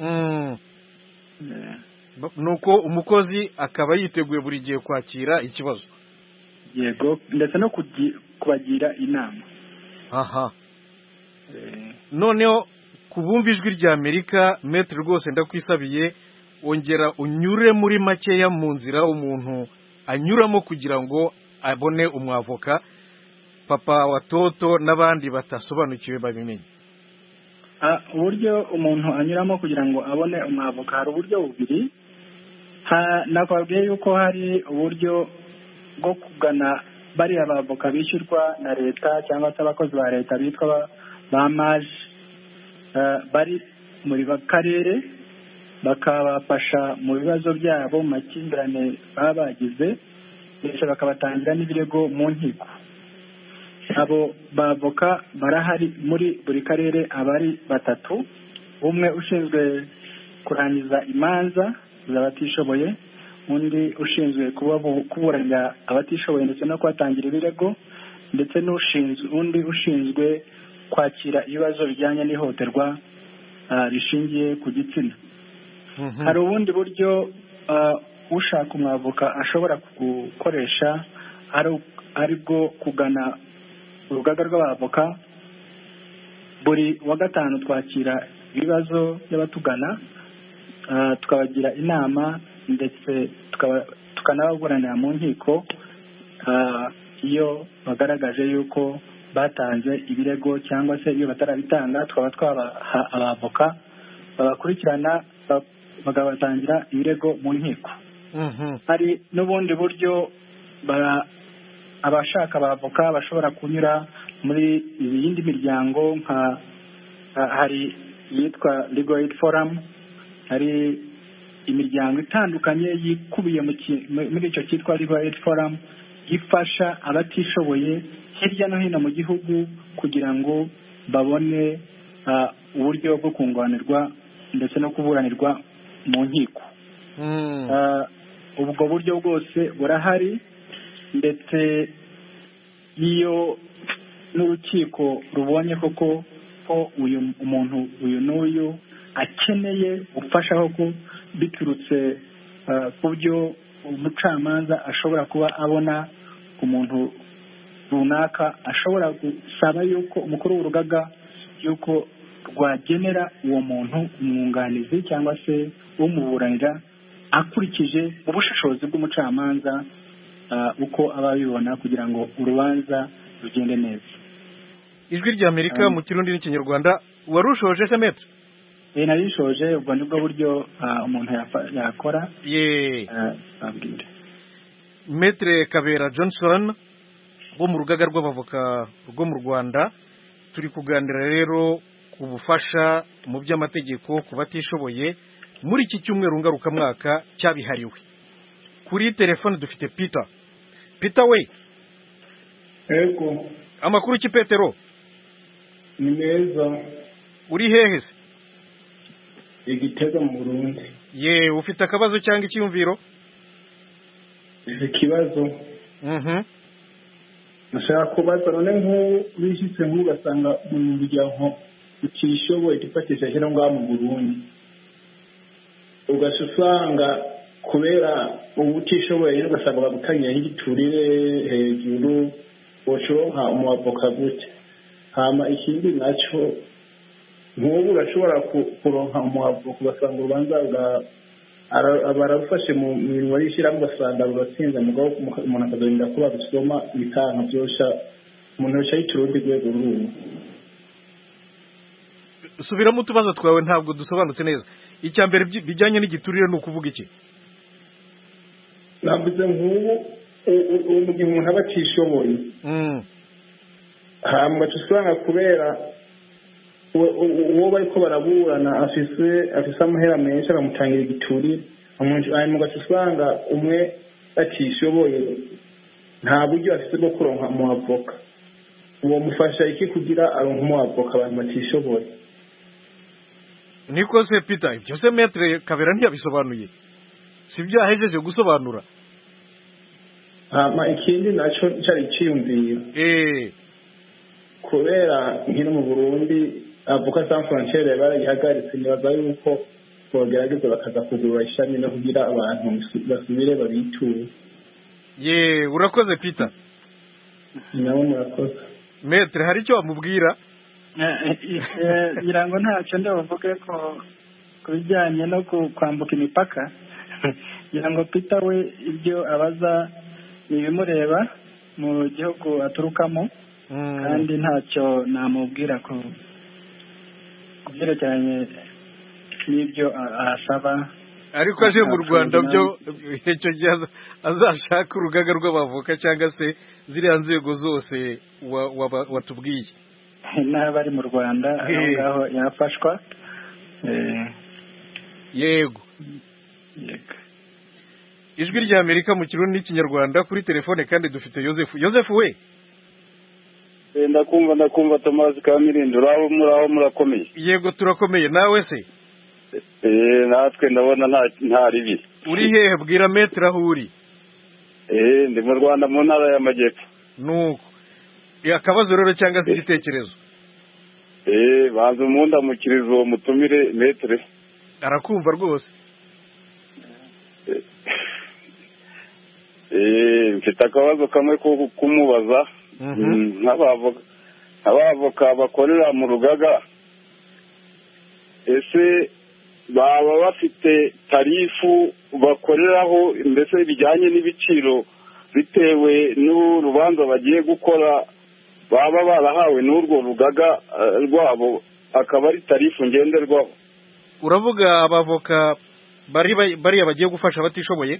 Nuko umukozi akaba yiteguye buri gihe kwakira ikibazo. Yego ndetse no kubagira inama. Aha. Noneho kubumva Ijwi rya Amerika Maître rwose ndakwisabiye ongera unyure muri makeya mu nzira umuntu anyuramo kugira ngo abone umwavoka papa wa Toto n'abandi batasobanukiwe babimenye. Uburyo umuntu anyuramo kugira ngo abone umwavoka hari uburyo bubiri. Nakubwiye yuko hari uburyo bwo kugana bari abavoka bishyurwa na leta cyangwa se abakozi ba leta bitwa ba maje bari muri bakarere bakabafasha mu bibazo byabo mu makimbirane baba bagize ndetse bakabatangira n'ibirego mu nkiko. Abo bavoka barahari muri buri karere abari batatu, umwe ushinzwe kurangiza imanza z'abatishoboye, undi ushinzwe kuburanira abatishoboye ndetse no kubatangira ibirego, ndetse n'ushinzwe undi ushinzwe kwakira ibibazo bijyanye n'ihohoterwa rishingiye ku gitsina. Hari ubundi buryo ushaka umwavoka ashobora gukoresha ari bwo kugana urugaga rw'abavoka. Buri wa gatanu twakira ibibazo by'abatugana tukabagira inama ndetse tukanababuranira mu nkiko iyo bagaragaje yuko batanze ibirego cyangwa se iyo batarabitanga tukaba twabaha abavoka babakurikirana bakabatangira ibirego mu nkiko. Hari n'ubundi buryo abashaka abavoka bashobora kunyura muri iyindi miryango nka hari yitwa Legal Aid Forum, hari imiryango itandukanye yikubiye muri icyo cyitwa Legal Aid Forum ifasha abatishoboye hirya no hino mu gihugu kugira ngo babone uburyo bwo kunganirwa ndetse no kuburanirwa mu nkiko. Ubwo buryo bwose burahari ndetse iyo n'urukiko rubonye koko ko uyu umuntu uyu n'uyu akeneye gufasha koko biturutse ku byo umucamanza ashobora kuba abona ku muntu runaka, ashobora gusaba yuko umukuru w'urugaga yuko rwagenera uwo muntu umwunganizi cyangwa se umuburanira akurikije ubushishozi bw'umucamanza uko aba abibona kugira ngo urubanza rugende neza. Ijwi rya Amerika mu Kirundi n'Ikinyarwanda. Warushoje se metre? Eh narishoje, ubwo nibwo buryo umuntu yakora. Ye abwira Metre Kabera Johnson bo mu rugaga rw'abavoka rwo mu Rwanda, turi kuganira rero ku bufasha mu by'amategeko ku batishoboye muri iki cyumweru ngarukamwaka cyabihariwe. Kuri telefone dufite Peter. Peter we. Ego. Amakuru ki Petero? Ni meza. Uri hehe se? Igitega mu Burundi. Ye, ufite akabazo cyangwa icyumviro? Ikibazo. Mhm. Nashaka kubaza none nk'ubu bishitse nk'ugasanga mu muryango utishoboye gifatisha hera ngaha mu Burundi. Ugasanga kubera ubutishoboye rero ugasanga bagutanya igiturire hejuru bocoronka umwavoka gute. Hama ikindi naco nk'ubu urashobora kuronka umwavoka ugasanga urubanza bwa abarafashe mu mirimo y'ishyirahamwe ugasanga ruratsinze mugabo umuntu akazagenda kuba gusoma ibikanka byosha umuntu wese y'iturundi rwego rumwe. Subiramo utubazo twawe ntabwo dusobanutse neza. Icya mbere bijyanye n'igiturire ni ukuvuga iki? Navuze nk'ubu mu gihe umuntu aba atishoboye hama usanga kubera uwo bariko baraburana afise afise amahera menshi aramutangira igiturire, hanyuma ugasanga umwe atishoboye nta buryo afise bwo kuronka umwavoka. Uwo mufasha iki kugira aronka umwavoka abantu batishoboye? Niko se Peter, ibyo se Metre Kabera ntiyabisobanuye, sibyo yahejeje gusobanura. Hama ikindi naco cyari ciyumvira eh kubera nkino mu Burundi avoka sans frontiere barayihagaritse, nibaza yuko bogerageza bakaza kugura ishami no kugira abantu basubire babiture. Ye, urakoze Peter. Nawe murakoze. Metre, hari icyo amubwira? ngira ngo ntacyo ndavuge ko kubijyanye no kwambuka imipaka. ngira ngo Peter we ibyo abaza ibimureba mu gihugu aturukamo, kandi ntacyo namubwira ko kubyerekeranye n'ibyo asaba. Ariko aje mu Rwanda byo icyo gihe azashaka urugaga rw'abavoka cyangwa se ziriya nzego zose watubwiye. N'abari mu Rwanda aho ngaho yafashwa. Yego. Yego. Ijwi rya Amerika mu Kirundi n'Ikinyarwanda, kuri telefone kandi dufite Joseph. Joseph we. Ndakumva ndakumva Thomas Kamirindi, uraho muraho murakomeye? Yego turakomeye, nawe se? Eh natwe ndabona nta nta ribi. Uri hehe? Bwira Metre aho uri. Eh ndi mu Rwanda mu ntara y'Amajyepfo. Nuko akabazo rero cyangwa se igitekerezo? Eh banza umunda mukirizo mutumire Metre. Arakumva rwose. Eh mfite akabazo kamwe ko kumubaza. Nk'abavoka abavoka bakorera mu rugaga, ese baba bafite tarifu bakoreraho mbese bijyanye n'ibiciro bitewe n'urubanza bagiye gukora, baba barahawe n'urwo rugaga rwabo akaba ari tarifu ngenderwaho? Uravuga abavoka bari bari bagiye gufasha abatishoboye?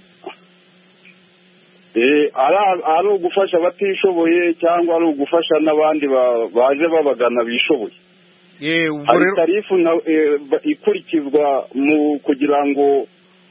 Eh ari ugufasha abatishoboye cyangwa ari ugufasha n'abandi baje babagana bishoboye? Eh ubwo rero tarifu ikurikizwa mu kugira ngo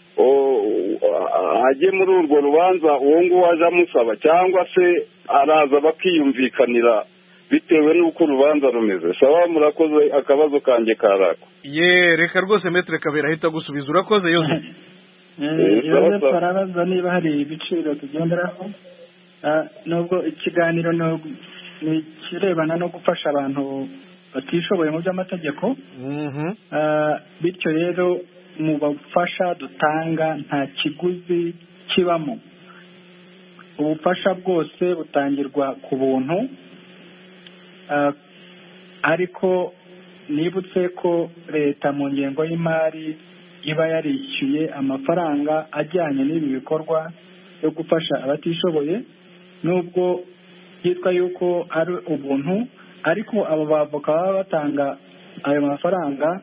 ajye muri urwo rubanza uwo nguwo aje amusaba, cyangwa se araza bakiyumvikanira bitewe n'uko urubanza rumeze? Sawa, murakoze. Akabazo kanjye karako. Ye, reka rwose Metre Kabera ahita gusubiza. Urakoze Yozefu. Yozefu arabaza niba hari ibiciro tugenderaho. Nubwo ikiganiro ni kirebana no gufasha abantu batishoboye mu by'amategeko, bityo rero mu bufasha dutanga nta kiguzi kibamo. Ubufasha bwose butangirwa ku buntu, ariko nibutse ko leta mu ngengo y'imari iba yarishyuye amafaranga ajyanye n'ibi bikorwa yo gufasha abatishoboye, nubwo yitwa yuko ari ubuntu, ariko abo bavoka baba batanga ayo mafaranga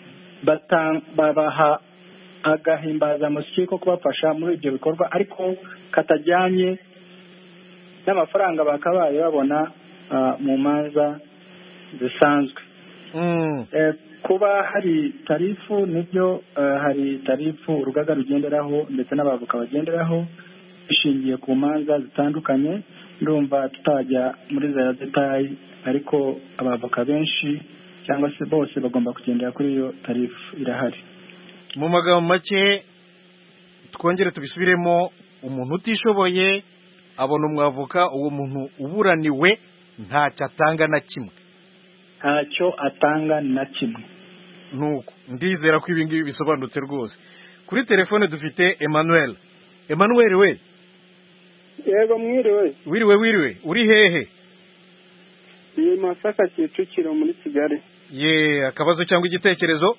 babaha agahimbazamusyi ko kubafasha muri ibyo bikorwa, ariko katajyanye n'amafaranga bakabaye babona mu manza zisanzwe. Kuba hari tarifu nibyo, hari tarifu urugaga rugenderaho ndetse n'abavoka bagenderaho bishingiye ku manza zitandukanye. Ndumva tutajya muri za detayi, ariko abavoka benshi cyangwa se bose bagomba kugendera kuri iyo tarifu irahari. Mu magambo make twongere tubisubiremo, umuntu utishoboye abona umwavoka, uwo muntu uburaniwe ntacyo atanga na kimwe. Ntacyo atanga na kimwe. Nuko ndizera ko ibi ngibi bisobanutse rwose. Kuri telefone dufite Emmanuel. Emmanuel we? Yego mwiriwe. Wiriwe wiriwe. Uri hehe? Ni Masaka Kicukiro muri Kigali. Ye, akabazo cyangwa igitekerezo?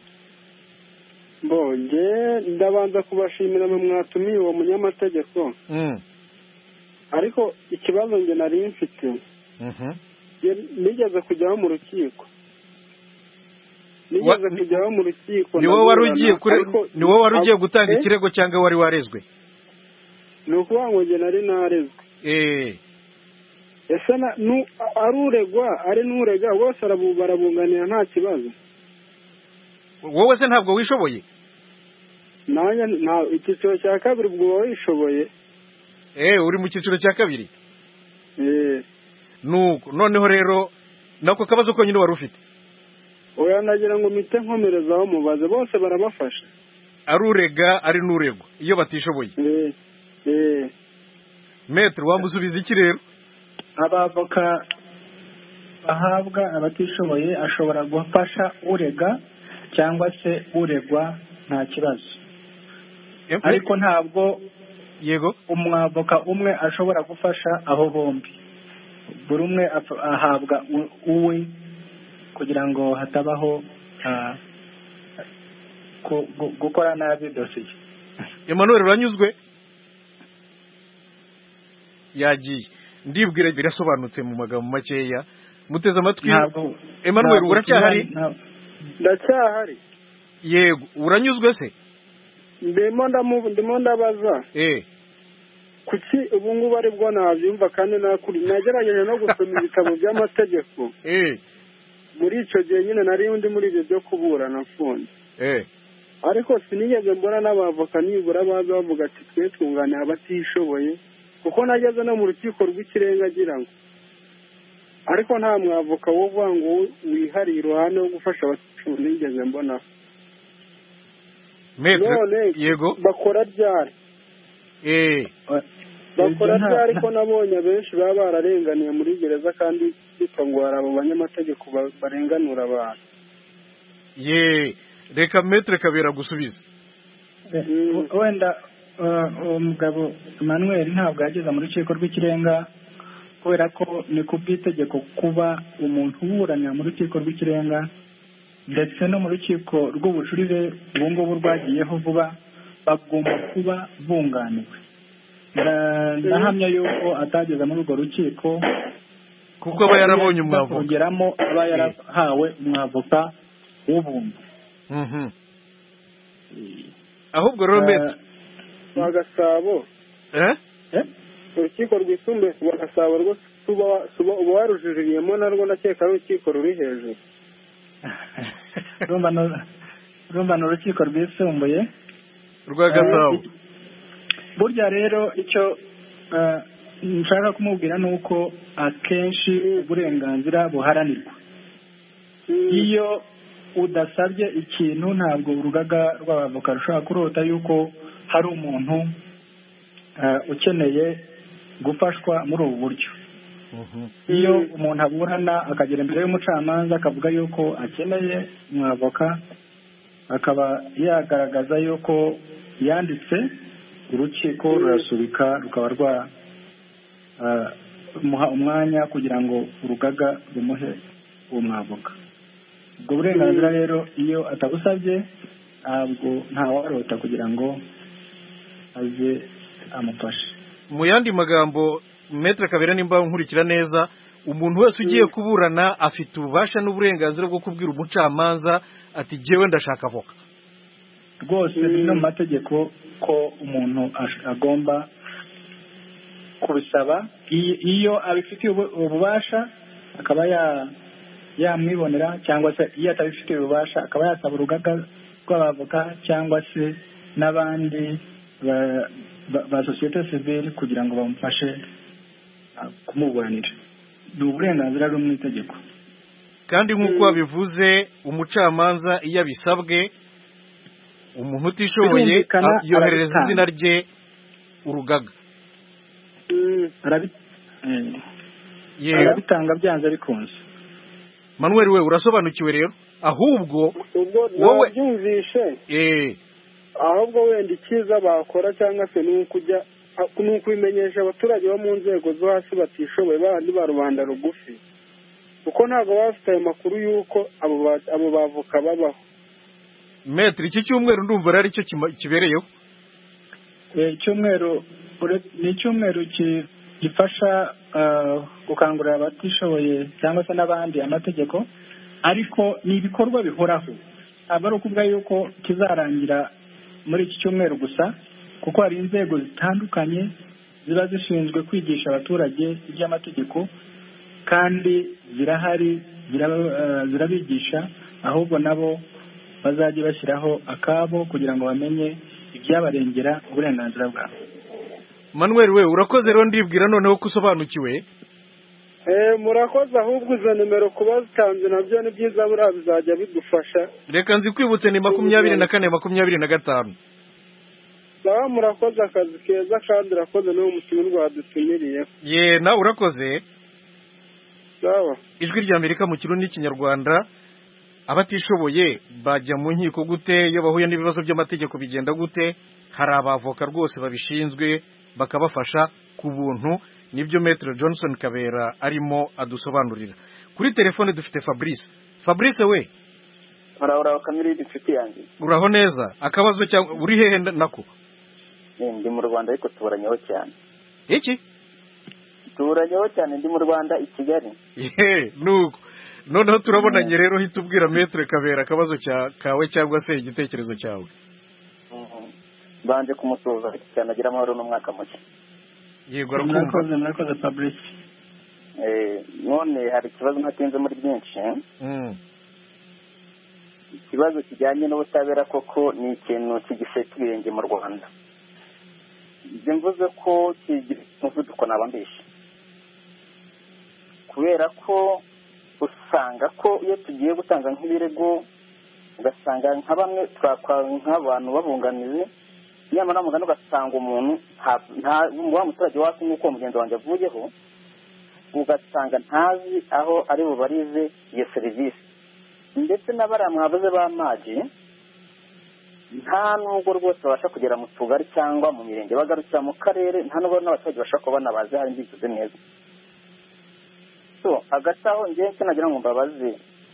Bonge ndabanza kubashimira mu mwatumiye uwo munyamategeko. Mm. Ariko ikibazo nge nari mfite. Mhm. Nigeze kujyaho mu rukiko. Nigeze kujyaho mu rukiko. Ni wowe wari ugiye kure, ni wowe wari ugiye gutanga ikirego cyangwa wari warezwe? Ni ukuvuga ngo nge nari narezwe. Eh. Ese na nu aruregwa ari n'urega bose barabunganira nta kibazo. Wowe se ntabwo wishoboye? Nanya nta icyiciro cya kabiri ubwo wishoboye. Eh, uri mu cyiciro cya kabiri? Eh. Nuko noneho rero nako kabazo ko nyine wari ufite? Oya nagira ngo mite nkomerezaho mubaze bose barabafasha. Arurega ari n'uregwa iyo batishoboye. Eh. Eh. Maître wamusubiza iki rero? Abavoka bahabwa abatishoboye ashobora gufasha urega cyangwa se uregwa nta kibazo. Ariko ntabwo yego umwavoka umwe ashobora gufasha abo bombi. Buri umwe ahabwa uwe kugira ngo hatabaho gukora nabi dosiye. Emmanuel uranyuzwe? Yagiye. Ndibwira birasobanutse mu magambo makeya. Muteze amatwi. Emmanuel uracyahari? Ndacyahari. Yego, uranyuzwe se? Ndimo ndamu ndimo ndabaza. Eh. Kuki ubu ngubu ari bwo nabyumva kandi nakuri nagerageje no gusoma ibitabo by'amategeko. Eh. Muri ico gihe nyine nari undi muri ibyo byo kuburana mfundi. Eh. Ariko sinigeze mbona n'abavoka nibura baza bavuga ati twe twunganira abatishoboye, kuko nageze no mu rukiko rw'ikirenga agira ngo ariko nta mwavoka wo vuga ngo wihariye iruhande wo gufasha abatishoboye nigeze mbona. Maître yego bakora ryari? Eh. Bakora ryari ko nabonye abenshi baba bararenganiye muri gereza kandi bitangwara abo banyamategeko barenganura abantu. Ye, reka Maître Kabera gusubiza. Wenda umugabo Emmanuel ntabwo yageze mu rukiko rw'ikirenga kubera ko ni ku bw'itegeko kuba umuntu uburanya mu rukiko rw'ikirenga ndetse no mu rukiko rw'ubujurire ubu ngubu rwagiyeho vuba bagomba kuba bunganiwe. Ndahamya yuko atageze muri urwo rukiko kuko aba yarabonye umwavoka, kugeramo aba yarahawe umwavoka w'ubuntu. Mhm. Ahubwo rero Maître wa Gasabo eh eh urukiko rwisumbuye rwa Gasabo rwo suba suba uba warujuriyemo narwo nakeka ari urukiko ruri hejuru. Rumba no rumba no urukiko rwisumbuye rwa Gasabo. Burya rero icyo nshaka kumubwira nuko akenshi uburenganzira buharanirwa. Iyo udasabye ikintu ntabwo urugaga rw'abavoka rushobora kurota yuko hari umuntu ukeneye gufashwa muri ubu buryo. Iyo umuntu aburana akagera imbere y'umucamanza akavuga yuko akeneye umwavoka akaba yagaragaza yuko yanditse, urukiko rurasubika rukaba rwa muha umwanya kugira ngo urugaga rumuhe uwo mwavoka. Ubwo burenganzira rero iyo atabusabye ntabwo ntawarota kugira ngo aze amufashe. Mu yandi magambo Maître Kabera, nimba nkurikira neza, umuntu wese ugiye kuburana afite ububasha n'uburenganzira bwo kubwira umucamanza ati jyewe ndashaka avoka. Rwose ni no mu mategeko ko umuntu agomba kubisaba, iyo abifitiye ububasha akaba yamwibonera, cyangwa se iyo atabifitiye ububasha akaba yasaba urugaga rw'abavoka cyangwa se n'abandi ba sosiyete sivile kugira ngo bamufashe kumuburanira. Ni uburenganzira buri mu itegeko. Kandi nk'uko wabivuze, umucamanza iyo abisabwe, umuntu utishoboye yoherereza izina rye urugaga, arabitanga byanze bikunze. Manuel, we urasobanukiwe rero? Ahubwo wowe byumvishe, eh ahubwo wenda ikiza bakora cyangwa se n'ukujya n'ukwimenyesha abaturage bo mu nzego zo hasi batishoboye bandi ba rubanda rugufi, kuko ntabwo bafite ayo makuru y'uko abo abo bavoka babaho. Maître, iki cyumweru ndumva ari cyo kibereyeho. Eh cyumweru ni cyumweru gifasha gukangurira abatishoboye cyangwa se n'abandi amategeko, ariko ni ibikorwa bihoraho. Ntabwo ari ukuvuga yuko kizarangira muri iki cyumweru gusa, kuko hari inzego zitandukanye ziba zishinzwe kwigisha abaturage iby'amategeko, kandi zirahari zirabigisha, ahubwo nabo bazajya bashyiraho akabo kugira ngo bamenye ibyabarengera uburenganzira bwabo. Manuel, we urakoze rero, ndibwira noneho kusobanukiwe. Eh murakoze, ahubwo izo nimero kuba zitanze nabyo ni byiza, buriya bizajya bidufasha. Reka nzikwibutse ni makumyabiri na kane makumyabiri na gatanu. Sawa, murakoze, akazi keza kandi urakoze n'uwo mutumirwa wadutumiriye. Ye na urakoze. Sawa. Ijwi ry'Amerika mu Kirundi n'Ikinyarwanda. Abatishoboye bajya mu nkiko gute? Iyo bahuye n'ibibazo by'amategeko bigenda gute? Hari abavoka rwose babishinzwe bakabafasha ku buntu. Nibyo Maître Johnson Kabera arimo adusobanurira. Kuri telefone dufite Fabrice. Fabrice, we Uraho kamiri dufite yanjye. Uraho neza? Akabazo cyangwa uri hehe nako? Ndi mu Rwanda ariko tuburanyeho cyane. Iki? Tuburanyeho cyane, ndi mu Rwanda i Kigali. Ye, nuko. Noneho turabonanye rero, hitubwira Maître Kabera akabazo cya kawe cyangwa se igitekerezo cyawe. Banje kumusoza cyane, agira amahoro n'umwaka muke. Yego, arakumva. Murakoze Fabrice. Eh none hari ikibazo natinze muri byinshi. Mm. Ikibazo kijyanye n'ubutabera koko ni ikintu kigishetwenge mu Rwanda. Nje mvuze ko kigira umuvuduko nabambisha, kubera ko usanga ko iyo tugiye gutanga nk'ibirego ugasanga nka bamwe twakwa nk'abantu babunganiye, nyamara mugano ugasanga umuntu nta wa muturage wasi nk'uko mugenzi wanjye avuyeho, ugasanga ntazi aho ari bubarize iyo serivisi. Ndetse n'abara mwavuze b'amaji nta nubwo rwose babasha kugera mu tugari cyangwa mu mirenge, bagarukira mu karere, nta nubwo n'abaturage bashaka kubona bazi hari mbivuze neza. So hagati aho njye nagira ngo mbabaze,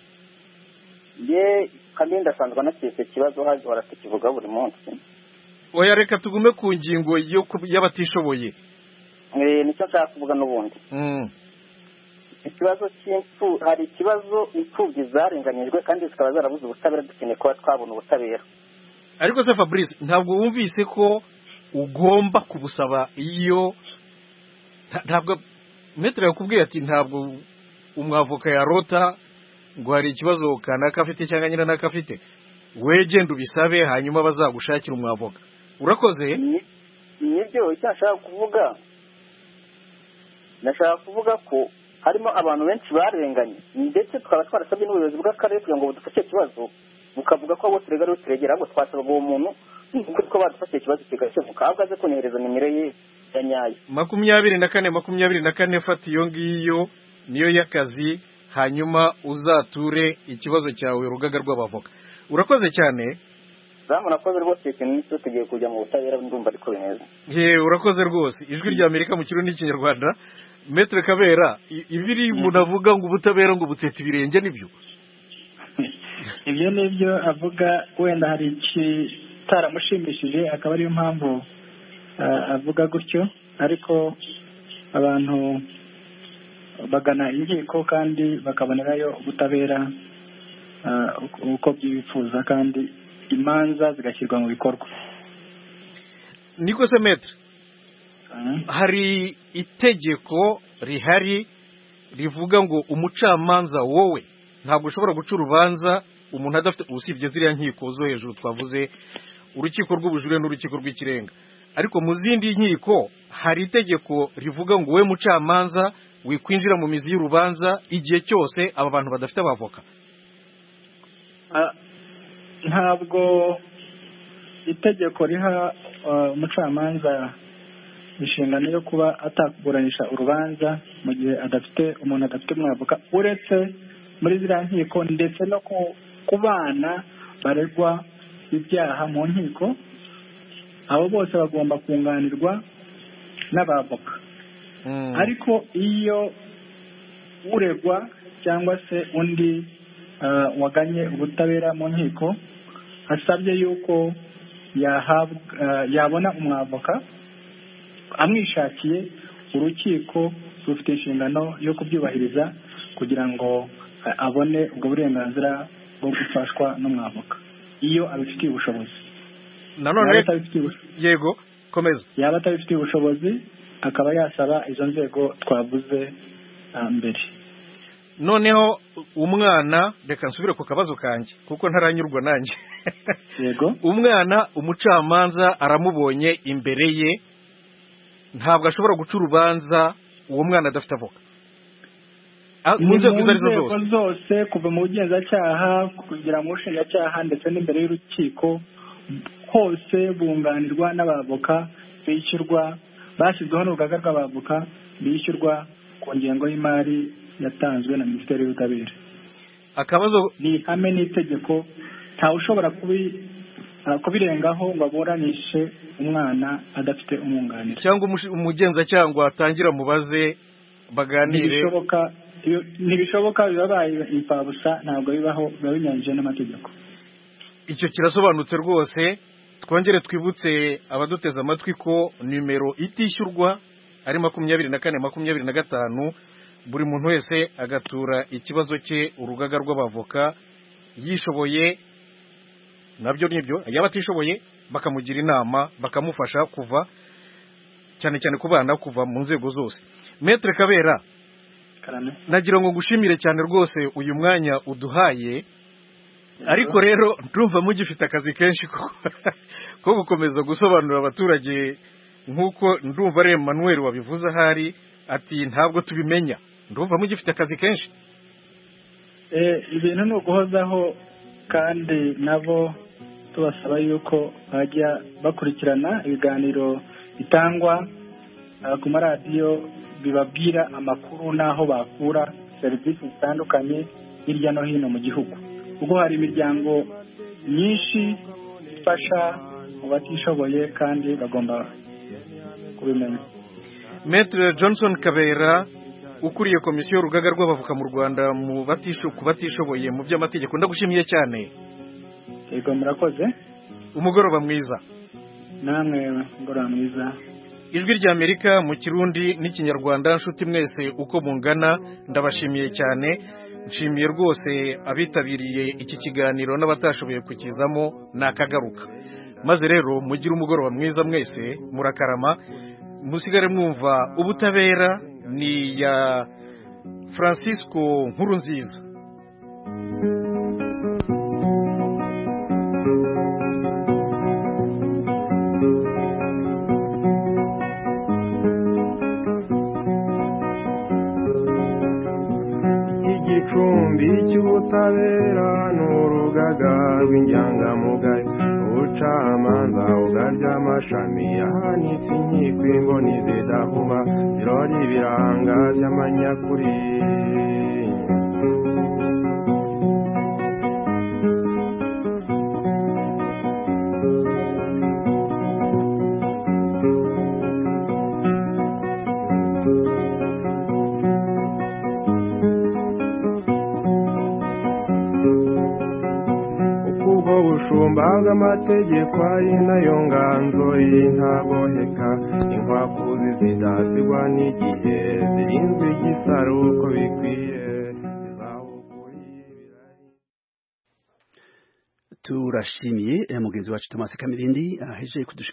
ye kandi ndasanzwe nakise ikibazo haje baratukivuga buri munsi. Oya, reka tugume ku ngingo yo y'abatishoboye. Eh nicyo nshaka kuvuga n'ubundi. Mm. Ikibazo cy'imfu, hari ikibazo imfubyi zarenganyijwe kandi zikaba zarabuze ubutabera, dukeneye kuba twabona ubutabera. Ariko se Fabrice, ntabwo wumvise ko ugomba kubusaba? Iyo ntabwo Maître yakubwiye ati ntabwo umwavoka yarota ngo hari ikibazo kanaka afite cyangwa nyina naka afite, we genda ubisabe hanyuma bazagushakira umwavoka. Urakoze? Nibyo icyo nshaka kuvuga. Nashaka kuvuga ko harimo abantu benshi barenganye, ndetse twaba twarasabye n'ubuyobozi bw'akarere kugira ngo budufashe ikibazo, bukavuga ko abo turegera turegera, ahubwo twasaba uwo muntu kuko badufashe ikibazo kigakemuka, ahubwo aze kunehereza nimero ye ya nyayo. makumyabiri na kane makumyabiri na kane fata iyo ngiyo niyo y'akazi, hanyuma uzature ikibazo cyawe urugaga rw'abavoka. Urakoze cyane. Zamu nakoze rwose, ikintu n'icyo tugiye kujya mu butabera, ndumva ariko bimeze. Ye, urakoze rwose. Ijwi ry'Amerika mu Kirundi n'Ikinyarwanda. Maître Kabera, ibiri munavuga ngo ubutabera ngo butete ibirenge nibyo? ibyo ni byo avuga, wenda hari ikitaramushimishije akaba ariyo mpamvu avuga gutyo, ariko abantu bagana inkiko kandi bakabonerayo ubutabera uko byifuza kandi imanza zigashyirwa mu bikorwa. niko se metre hari itegeko rihari rivuga ngo umucamanza wowe ntabwo ushobora guca urubanza umuntu adafite, usibye ziriya nkiko zo hejuru twavuze, urukiko rw'ubujurire n'urukiko rw'ikirenga, ariko mu zindi nkiko hari itegeko rivuga ngo wowe mucamanza wikwinjira mu mizi y'urubanza igihe cyose aba bantu badafite abavoka. ntabwo itegeko riha umucamanza inshingano yo kuba atakuburanisha urubanza mu gihe adafite umuntu adafite umwavoka, uretse muri ziriya nkiko ndetse no ku bana baregwa ibyaha mu nkiko, abo bose bagomba kunganirwa n'abavoka. ariko iyo uregwa cyangwa se undi waganye ubutabera mu nkiko asabye yuko yabona umwavoka amwishakiye, urukiko rufite inshingano yo kubyubahiriza kugira ngo abone ubwo burenganzira bwo gufashwa n'umwavoka iyo abifitiye ubushobozi. nanone yego komeza, yaba atabifitiye ubushobozi akaba yasaba izo nzego twavuze mbere. noneho umwana, reka nsubire ku kabazo kanjye kuko ntaranyurwa nanjye. yego umwana umucamanza aramubonye imbere ye, ntabwo ashobora guca urubanza uwo mwana adafite avoka mu nzego izo arizo zose, kuva mu bugenzacyaha kugera mu bushinjacyaha ndetse n'imbere y'urukiko, hose bunganirwa n'abavoka bishyurwa, bashyizweho n'urugaga rw'abavoka bishyurwa ku ngengo y'imari yatanzwe na minisiteri y'ubutabera. akabazo ni ihame n'itegeko, ntawe ushobora kubirengaho ngo aburanishe umwana adafite umwunganira, cyangwa umugenzacyaha ngo atangira mubaze baganire. ntibishoboka ntibishoboka bibabaye imfabusa, ntabwo bibaho, biba binyanyije n'amategeko. icyo kirasobanutse rwose. twongere twibutse abaduteze amatwi ko nimero itishyurwa ari makumyabiri na kane makumyabiri na gatanu, buri muntu wese agatura ikibazo cye urugaga rw'abavoka, yishoboye nabyo nibyo, yaba atishoboye bakamugira inama bakamufasha kuva cyane cyane ku bana, kuva mu nzego zose. Maître Kabera, nagira ngo ngushimire cyane rwose uyu mwanya uduhaye, ariko rero ndumva mugifite akazi kenshi ko gukomeza gusobanurira abaturage nk'uko ndumva ari Emmanuel wabivuze ahari ati ntabwo tubimenya. Ndumva mugifite akazi kenshi. ibintu ni uguhozaho, kandi nabo tubasaba yuko bajya bakurikirana ibiganiro bitangwa ku maradiyo bibabwira amakuru n'aho bakura serivisi zitandukanye hirya no hino mu gihugu, kuko hari imiryango myinshi ifasha mu batishoboye kandi bagomba kubimenya. Maître Johnson Kabera, ukuriye komisiyo y'urugaga rw'abavoka mu Rwanda mu batisho ku batishoboye mu by'amategeko, ndagushimiye cyane. Yego murakoze. Umugoroba mwiza. Namwe umugoroba mwiza. Ijwi rya Amerika mu Kirundi n'Ikinyarwanda, nshuti mwese uko mungana, ndabashimiye cyane. Nshimiye rwose abitabiriye iki kiganiro n'abatashoboye kukizamo nakagaruka. Maze rero mugire umugoroba mwiza mwese, murakarama. Musigare mwumva ubutabera ni ya Francisco Nkurunziza. igicumbi cy'ubutabera n'urugaga rw'inyangamugayo, ubucamanza ugarya amashami yahanitse inkiko imboni zidahuba, birori ibiranga by'amanyakuri. bw'amategeko ari nayo nganzo y'intagoheka inkwakuzi zidasigwa n'igihe zirinzwe igisaro uko bikwiye. turashimiye mugenzi wacu Thomas Kamirindi aheje